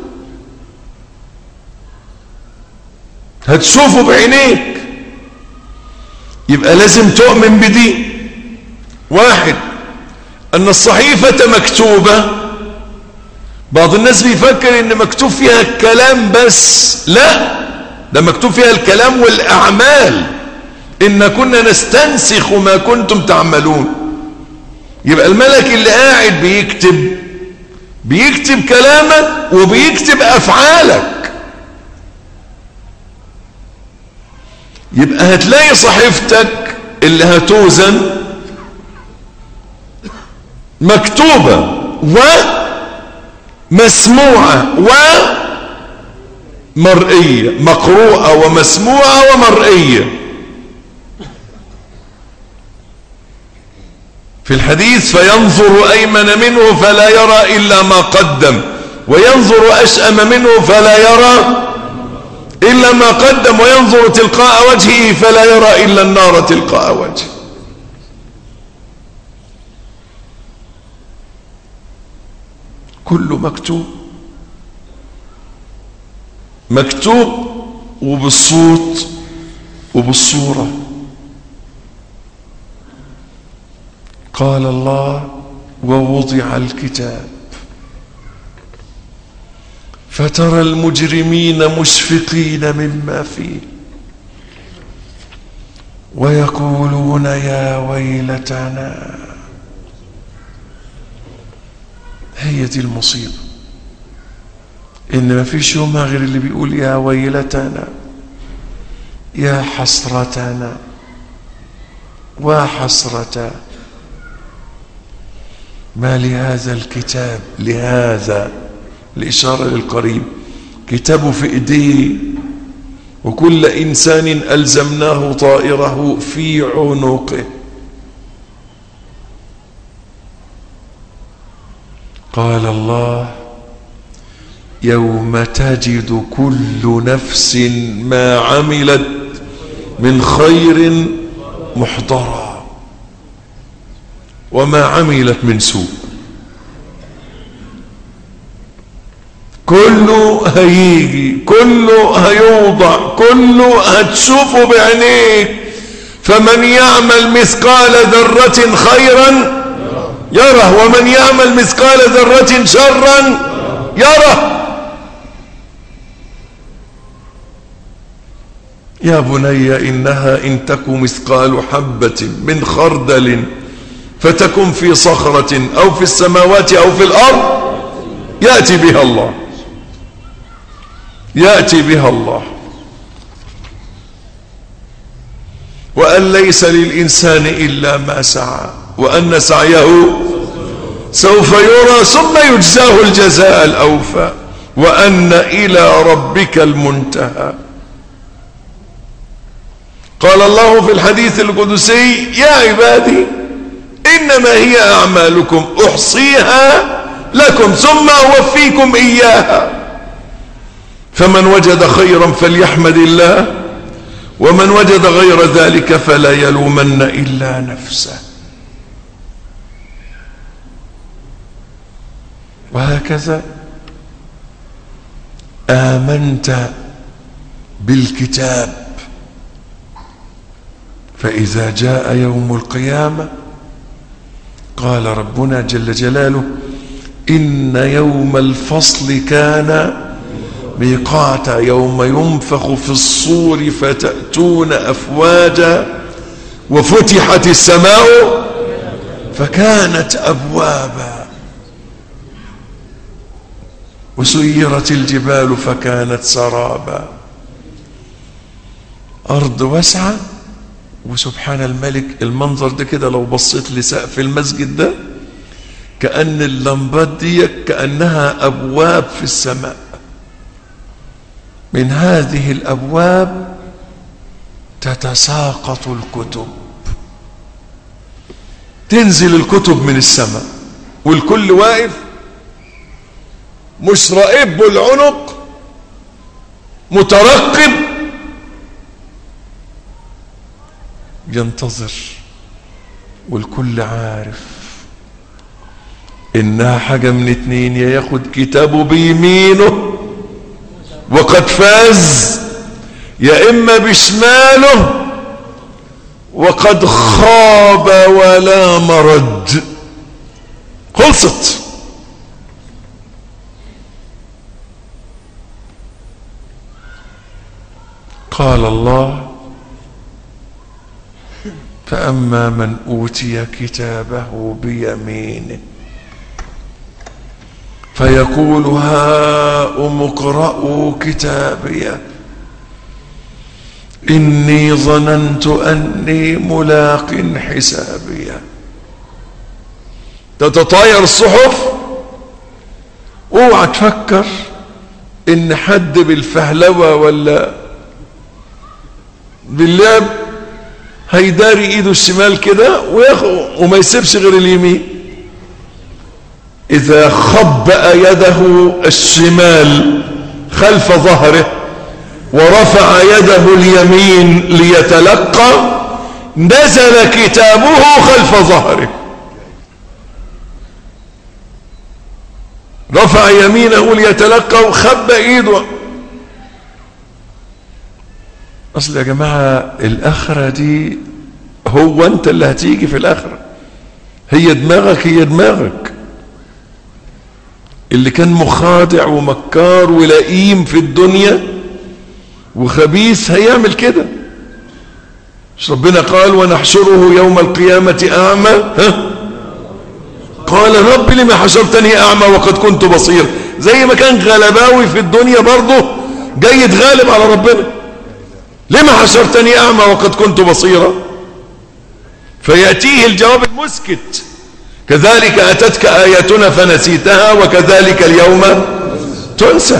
هتشوفه بعينيك. يبقى لازم تؤمن بدي. واحد، أن الصحيفة مكتوبة. بعض الناس بيفكر إن مكتوب فيها الكلام بس، لا، ده مكتوب فيها الكلام والأعمال. إن كنا نستنسخ ما كنتم تعملون. يبقى الملك اللي قاعد بيكتب، بيكتب كلامك وبيكتب أفعالك. يبقى هتلاقي صحيفتك اللي هتوزن مكتوبة ومسموعة ومرئية، مقروءة ومسموعة ومرئية. في الحديث فينظر أيمن منه فلا يرى إلا ما قدم، وينظر أشأم منه فلا يرى إلا ما قدم، وينظر تلقاء وجهه فلا يرى إلا النار تلقاء وجهه. كله مكتوب، مكتوب وبالصوت وبالصورة. قال الله ووضع الكتاب فترى المجرمين مشفقين مما فيه ويقولون يا ويلتنا. هي دي المصيبة، إن ما فيش يومها غير اللي بيقول يا ويلتنا، يا حسرتنا وحسرتا ما لهذا الكتاب. لهذا الإشارة للقريب، كتابه في إيديه، وكل إنسان ألزمناه طائره في عنقه. قال الله يوم تجد كل نفس ما عملت من خير محضرا وما عملت من سوء. كله هيجي، كله هيوضع، كله هتشوفه بعينيك. فمن يعمل مثقال ذرة خيرا يره، ومن يعمل مثقال ذرة شرا يره. يا بني إنها إن تك مثقال حبة من خردل فتكن في صخرة أو في السماوات أو في الأرض يأتي بها الله، يأتي بها الله. وأن ليس للإنسان إلا ما سعى وأن سعيه سوف يرى ثم يجزاه الجزاء الأوفى وأن إلى ربك المنتهى. قال الله في الحديث القدسي يا عبادي إنما هي أعمالكم أحصيها لكم ثم أوفيكم إياها، فمن وجد خيرا فليحمد الله ومن وجد غير ذلك فلا يلومن إلا نفسه. وهكذا آمنت بالكتاب، فإذا جاء يوم القيامة قال ربنا جل جلاله: إن يوم الفصل كان ميقاتا، يوم ينفخ في الصور فتأتون أفواجا وفتحت السماء فكانت أبوابا وسيرت الجبال فكانت سرابا. أرض واسعة، وسبحان الملك المنظر ده كده لو بصيت لسقف المسجد ده كأن اللمبات دي كأنها أبواب في السماء. من هذه الأبواب تتساقط الكتب، تنزل الكتب من السماء، والكل واقف مش رائب العنق مترقب ينتظر، والكل عارف إنها حاجة من اتنين: يا ياخد كتابه بيمينه وقد فاز، يا إما بشماله وقد خاب ولا مرد. خلصت. قال الله: فأما من أوتي كتابه بيمينه فيقول هاؤم اقرءوا كتابيه إني ظننت أني ملاق حسابيه. تتطاير الصحف، اوعى تفكر ان حد بالفهلوة ولا باللعب هيداري ايده الشمال كده وما يسيبش غير اليمين. اذا خبأ يده الشمال خلف ظهره ورفع يده اليمين ليتلقى نزل كتابه خلف ظهره. رفع يمينه ليتلقى وخبأ ايده. اصل يا جماعة الاخرة دي هو انت اللي هتيجي في الاخرة، هي دماغك هي دماغك. اللي كان مخادع ومكار ولئيم في الدنيا وخبيث هيعمل كده. مش ربنا قال ونحشره يوم القيامة أعمى؟ ها؟ قال رب لما حشرتني أعمى وقد كنت بصير. زي ما كان غلباوي في الدنيا برضه جاي يتغالب على ربنا. لما حشرتني أعمى وقد كنت بصيرا؟ فيأتيه الجواب المسكت: كذلك أتتك آياتنا فنسيتها وكذلك اليوم تنسى.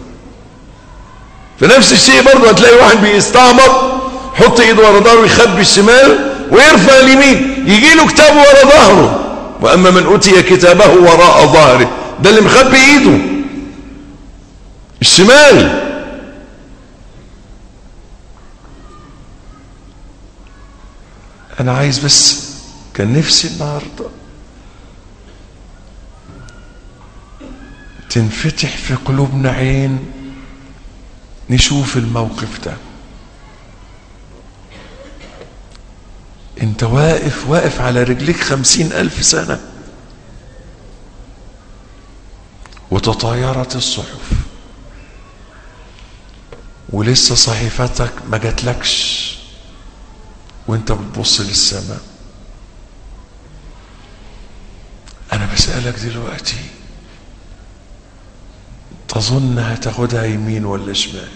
فنفس الشيء برضه هتلاقي واحد بيستعمر حط ايده ورا ظهره ويخبي الشمال ويرفع اليمين، يجي له كتابه ورا ظهره. واما من اوتي كتابه وراء ظهره، ده اللي مخبي ايده الشمال. انا عايز بس، كان نفسي النهارده تنفتح في قلوبنا عين نشوف الموقف ده. انت واقف واقف على رجليك خمسين الف سنة وتطايرت الصحف ولسه صحيفتك ما جاتلكش وانت بتبص للسماء. انا بسألك دلوقتي، تظن هتاخدها يمين ولا شمال؟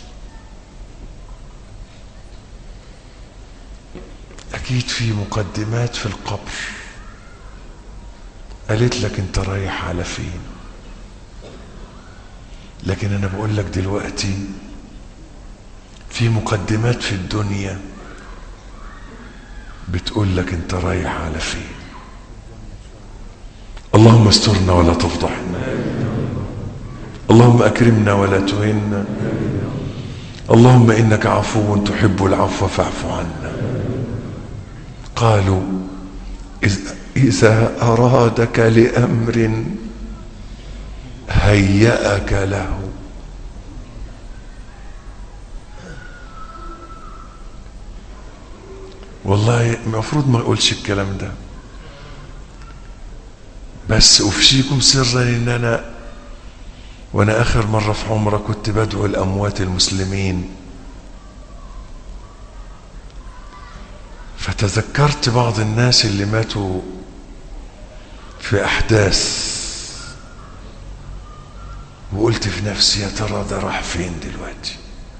اكيد في مقدمات في القبر قالت لك انت رايح على فين، لكن انا بقول لك دلوقتي في مقدمات في الدنيا بتقول لك انت رايح على فين. اللهم استرنا ولا تفضحنا، اللهم اكرمنا ولا تهنا، اللهم إنك عفو تحب العفو فاعف عنا. قالوا إذا أرادك لأمر هيأك له. والله المفروض ما أقولش الكلام ده، بس أفشيكم سرا إن أنا وأنا آخر مرة في عمرة كنت بدعو الأموات المسلمين، فتذكرت بعض الناس اللي ماتوا في أحداث، وقلت في نفسي يا ترى ده راح فين دلوقتي؟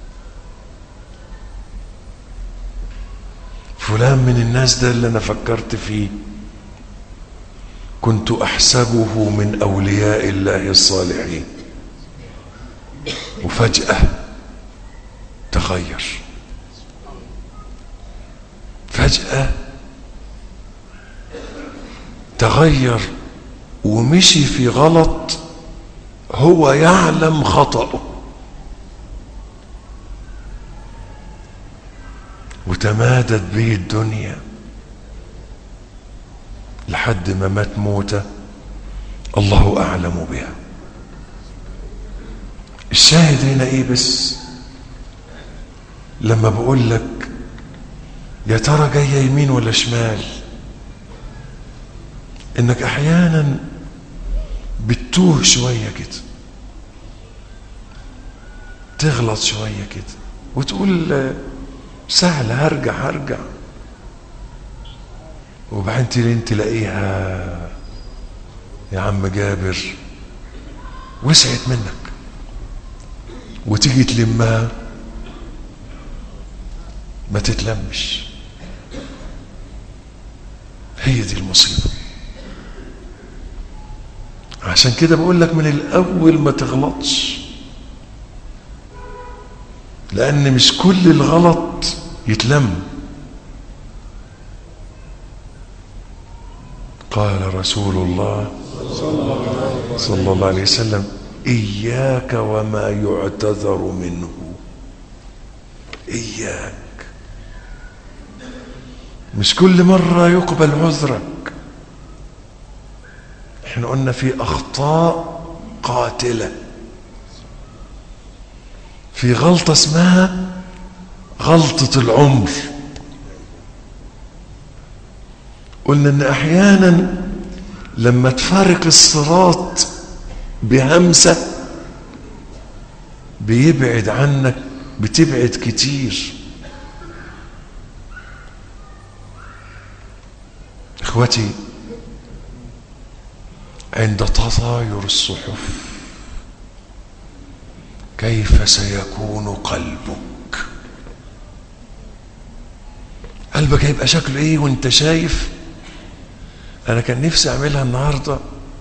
فلان من الناس ده اللي أنا فكرت فيه كنت أحسبه من أولياء الله الصالحين، وفجأة تغير، فجأة تغير ومشي في غلط هو يعلم خطأه، وتمادت به الدنيا لحد ما مات موته الله أعلم بها. الشاهد هنا ايه بس؟ لما بقول لك يا ترى جايه يمين ولا شمال، انك احيانا بتتوه شويه كده، تغلط شويه كده وتقول سهل هرجع هرجع، وبعدين تلين تلاقيها يا عم جابر وسعت منك، وتيجي تلمها ما تتلمش. هي دي المصيبة. عشان كده بقول لك من الأول ما تغلطش، لأن مش كل الغلط يتلم. قال رسول الله صلى الله عليه وسلم إياك وما يعتذر منه. إياك، مش كل مرة يقبل عذرك. احنا قلنا في أخطاء قاتلة، في غلطة اسمها غلطة العمر. قلنا ان احيانا لما تفارق الصراط بهمسة بيبعد عنك، بتبعد كتير. اخوتي، عند تطاير الصحف كيف سيكون قلبك؟ قلبك هيبقى شكله ايه وانت شايف؟ انا كان نفسي اعملها النهارده،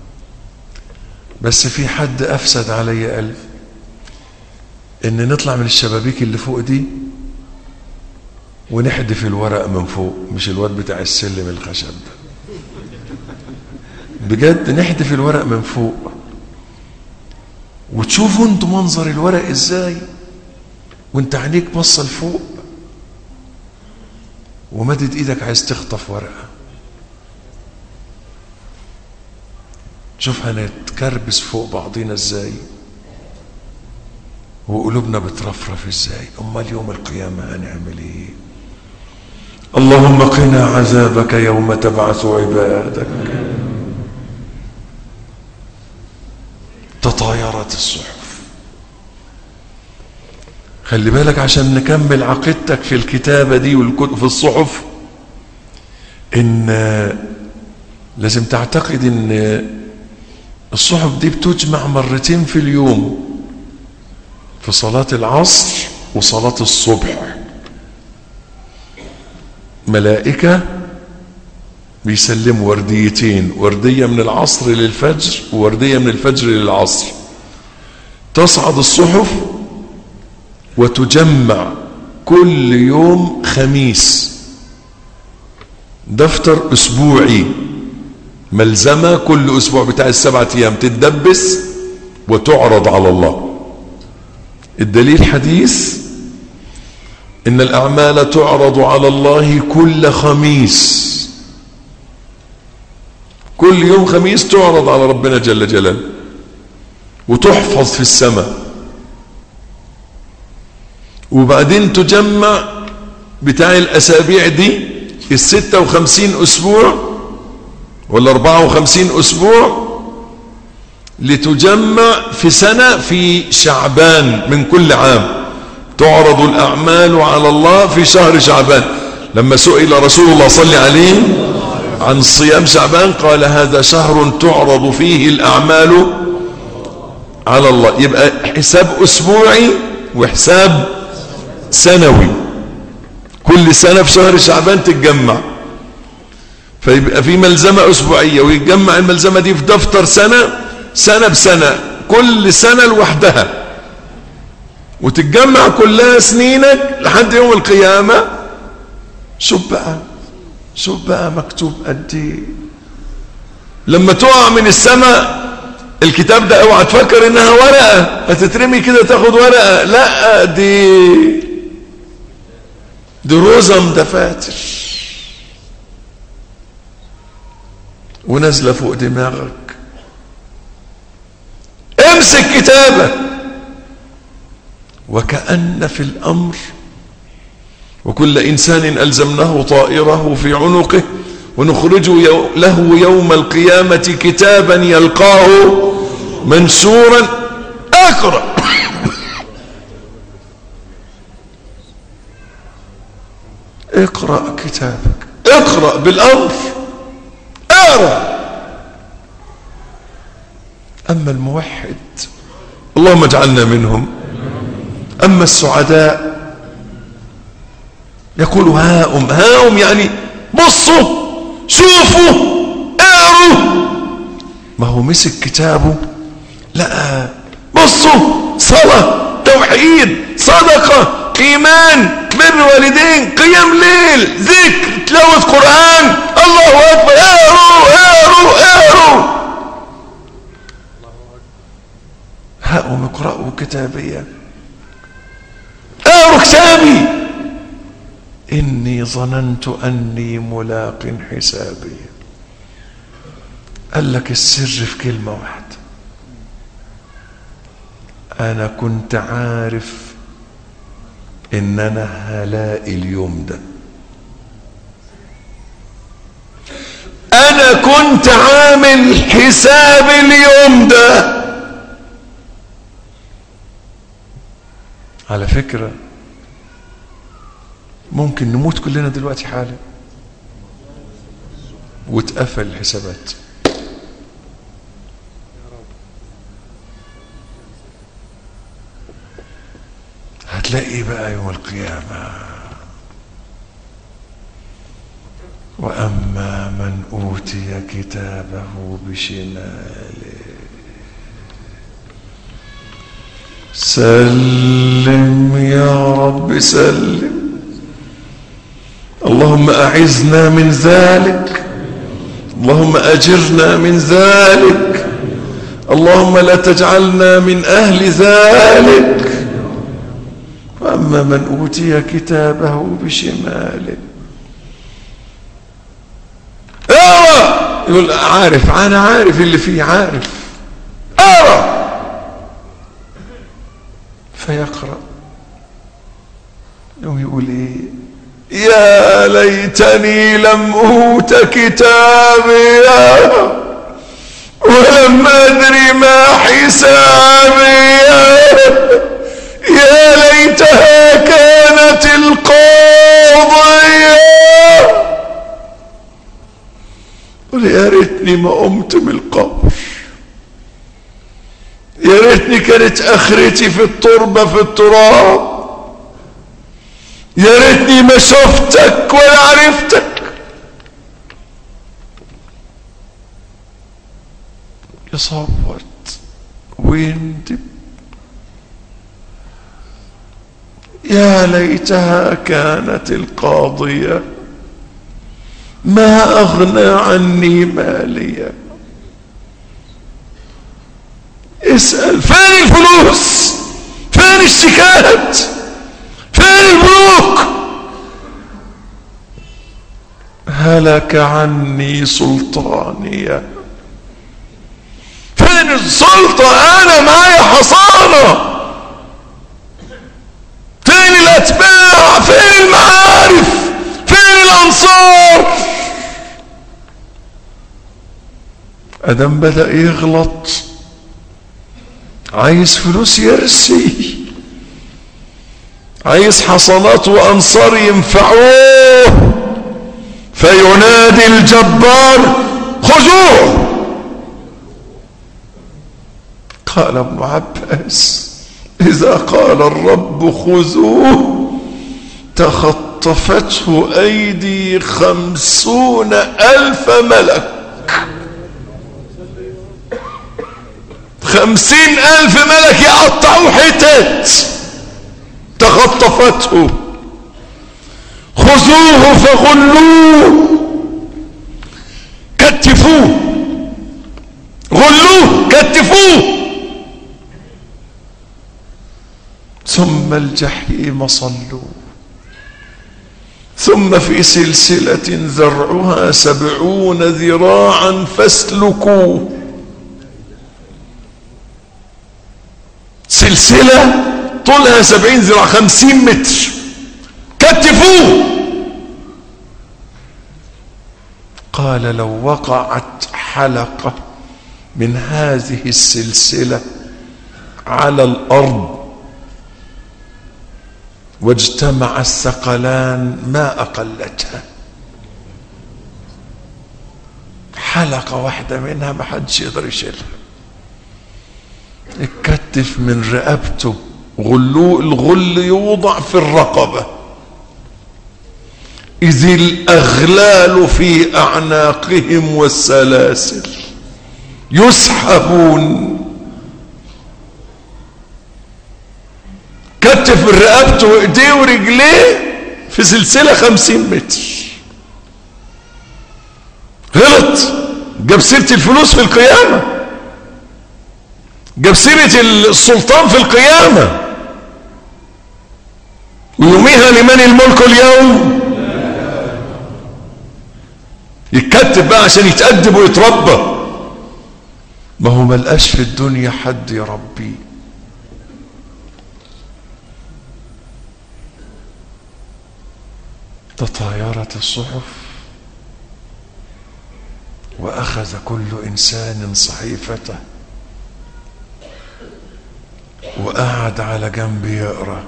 بس في حد افسد علي قلبي، ان نطلع من الشبابيك اللي فوق دي ونحدف الورق من فوق، مش الواد بتاع السلم الخشب ده، بجد نحدف الورق من فوق، وتشوفوا انتوا منظر الورق ازاي وانت عينيك بصه لفوق ومدد ايدك عايز تخطف ورقه. شوف هنتكربس فوق بعضينا ازاي وقلوبنا بترفرف ازاي، امال يوم القيامه هنعمل ايه؟ اللهم قنا عذابك يوم تبعث عبادك. تطايرت الصحف. خلي بالك عشان نكمل عقيدتك في الكتابة دي والكتب في الصحف، ان لازم تعتقد ان الصحف دي بتجمع مرتين في اليوم، في صلاة العصر وصلاة الصبح. ملائكة بيسلموا ورديتين، وردية من العصر للفجر ووردية من الفجر للعصر. تصعد الصحف وتجمع كل يوم خميس، دفتر اسبوعي، ملزمة كل اسبوع بتاع السبعة ايام تتدبس وتعرض على الله. الدليل حديث إن الأعمال تعرض على الله كل خميس، كل يوم خميس تعرض على ربنا جل جلاله وتحفظ في السماء، وبعدين تجمع بتاع الأسابيع دي الستة وخمسين أسبوع ولا أربعة وخمسين أسبوع لتجمع في سنة في شعبان من كل عام. تعرض الأعمال على الله في شهر شعبان. لما سئل رسول الله صلى عليه عن صيام شعبان قال هذا شهر تعرض فيه الأعمال على الله. يبقى حساب أسبوعي وحساب سنوي، كل سنة في شهر شعبان تتجمع، فيبقى في ملزمة أسبوعية ويتجمع الملزمة دي في دفتر سنة سنة بسنة، كل سنة لوحدها، وتتجمع كلها سنينك لحد يوم القيامة. شوف بقى شوف بقى مكتوب قد ايه. لما تقع من السماء الكتاب ده اوعى تفكر انها ورقة هتترمي كده تاخد ورقة، لا، دي دي رزم دفاتر ونازلة فوق دماغك. امسك كتابك. وكأن في الأمر وكل إنسان ألزمناه طائره في عنقه ونخرج له يوم القيامة كتابا يلقاه منشورا اقرأ اقرأ كتابك، اقرأ بالأمر، اقرأ. أما الموحد اللهم اجعلنا منهم. أما السعداء يقول هاؤم هاؤم، يعني بصوا شوفوا اقروا. ما هو مسك كتابه لا، بصوا صلاة، توحيد، صدقة، إيمان، بر والدين، قيام ليل، ذكر، تلاوة قرآن، الله أكبر، اقروا اقروا اقروا. هاؤم اقرأوا كتابيا، اقروا كتابي إني ظننت أني ملاق حسابي. قال لك السر في كلمة واحدة، أنا كنت عارف إن أنا هلاقي اليوم ده، أنا كنت عامل حساب اليوم ده. على فكرة ممكن نموت كلنا دلوقتي حالا وتقفل الحسابات. هتلاقي بقى يوم القيامة وأما من أوتي كتابه بشماله سلم يا رب سلم، اللهم أعزنا من ذلك، اللهم أجرنا من ذلك، اللهم لا تجعلنا من أهل ذلك. وأما من أوتي كتابه بشماله أرى، يقول عارف، أنا عارف اللي فيه، عارف، أرى، فيقرأ يوم يقول إيه؟ يا ليتني لم أوت كتابي ولم أدري ما حسابي، يا ليتها كانت القاضية، قل يا ريتني ما قمت من القبر، يا ريتني كانت آخرتي في التربة في التراب، يا ريتني ما شفتك ولا عرفتك. يصوت ويندب، يا ليتها كانت القاضية ما أغنى عني مالية. اسأل فين الفلوس، فين الشيكات، فين البنوك، هلك عني سلطانية. فين السلطة؟ انا معايا حصانة. فين الاتباع؟ فين المعارف؟ فين الانصار؟ ادم بدأ يغلط، عايز فلوس يرسي، عايز حصانات وانصار ينفعوه، فينادي الجبار خذوه. قال ابن عباس اذا قال الرب خذوه تخطفته ايدي خمسون الف ملك. خمسين الف ملك يقطعوا حتت. تخطفته. خذوه فغلوه، كتفوه، غلوه كتفوه، ثم الجحيم صلوه، ثم في سلسلة ذرعها سبعون ذراعا فاسلكوه. سلسلة طولها سبعين ذراع، خمسين متر، كتفوه. قال لو وقعت حلقة من هذه السلسلة على الأرض واجتمع الثقلان ما أقلتها. حلقة واحدة منها ما حدش يقدر يشيلها. اتكتف من رقبته، غلو الغل يوضع في الرقبة، إذ الأغلال في أعناقهم والسلاسل يسحبون. كتف من رقبته وإيديه ورجليه في سلسلة خمسين متر. غلط، جاب سيرة الفلوس في القيامة، جاب سيرة السلطان في القيامة. ويوميها لمن الملك اليوم. يتكتب بقى عشان يتأدب ويتربى. ما هو ملقاش في الدنيا حد يربيه. تطايرت الصحف وأخذ كل إنسان صحيفته وقعد على جنب يقرأ.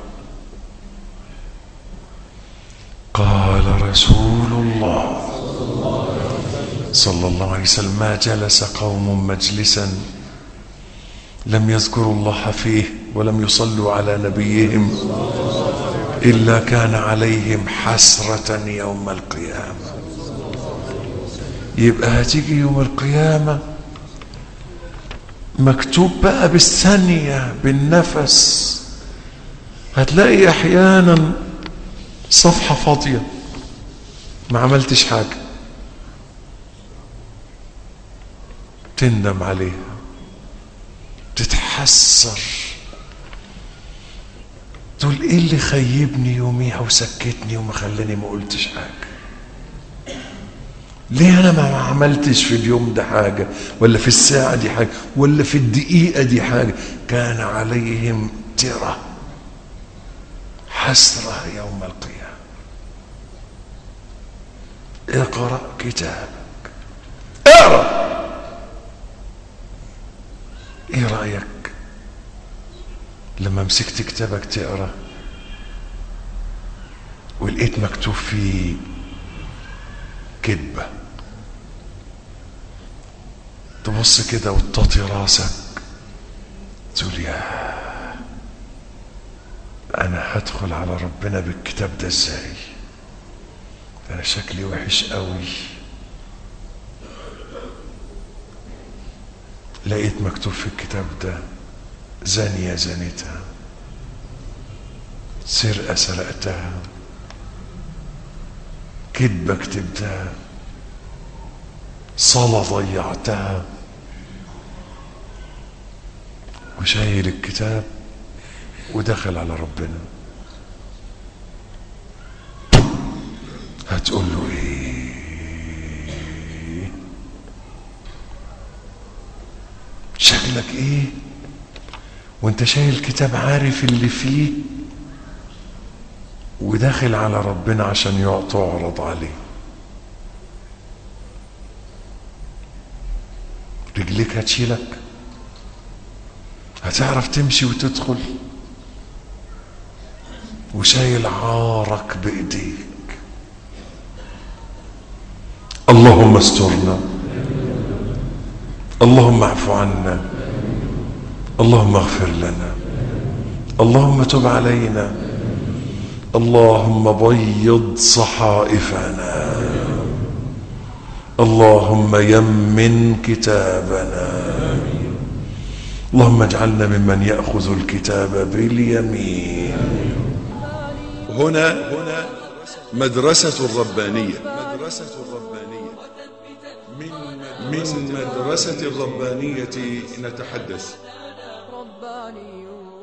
قال رسول الله صلى الله عليه وسلم ما جلس قوم مجلسا لم يذكروا الله فيه ولم يصلوا على نبيهم إلا كان عليهم حسرة يوم القيامة. يبقى هتيجي يوم القيامة مكتوب بقى بالثانية بالنفس. هتلاقي احيانا صفحة فاضية ما عملتش حاجة، تندم عليها، تتحسر، تقول ايه اللي خيبني يوميها وسكتني وما خلاني ما قلتش حاجة. ليه انا ما عملتش في اليوم ده حاجة، ولا في الساعة دي حاجة، ولا في الدقيقة دي حاجة. كان عليهم ترى حسرة يوم القيامة. اقرأ كتابك، اقرأ. ايه رأيك لما مسكت كتابك تقرأ ولقيت مكتوب فيه كذبة، تبص كده وتطاطي راسك تقول يا انا هدخل على ربنا بالكتاب ده ازاي؟ انا شكلي وحش قوي. لقيت مكتوب في الكتاب ده زانية زانتها، سرقة سرقتها، كذبة كتبتها، صلاة ضيعتها. وشايل الكتاب ودخل على ربنا. هتقول له ايه؟ ايه وانت شايل كتاب عارف اللي فيه وداخل على ربنا عشان تعرض عليه؟ رجليك هتشيلك؟ هتعرف تمشي وتدخل وشايل عارك بايديك؟ اللهم استرنا، اللهم اعف عنا، اللهم اغفر لنا، اللهم تب علينا، اللهم بيض صحائفنا، اللهم يمن كتابنا، اللهم اجعلنا ممن يأخذ الكتاب باليمين. هنا هنا مدرسة الربانية، مدرسة الربانية من مدرسة الربانية نتحدث.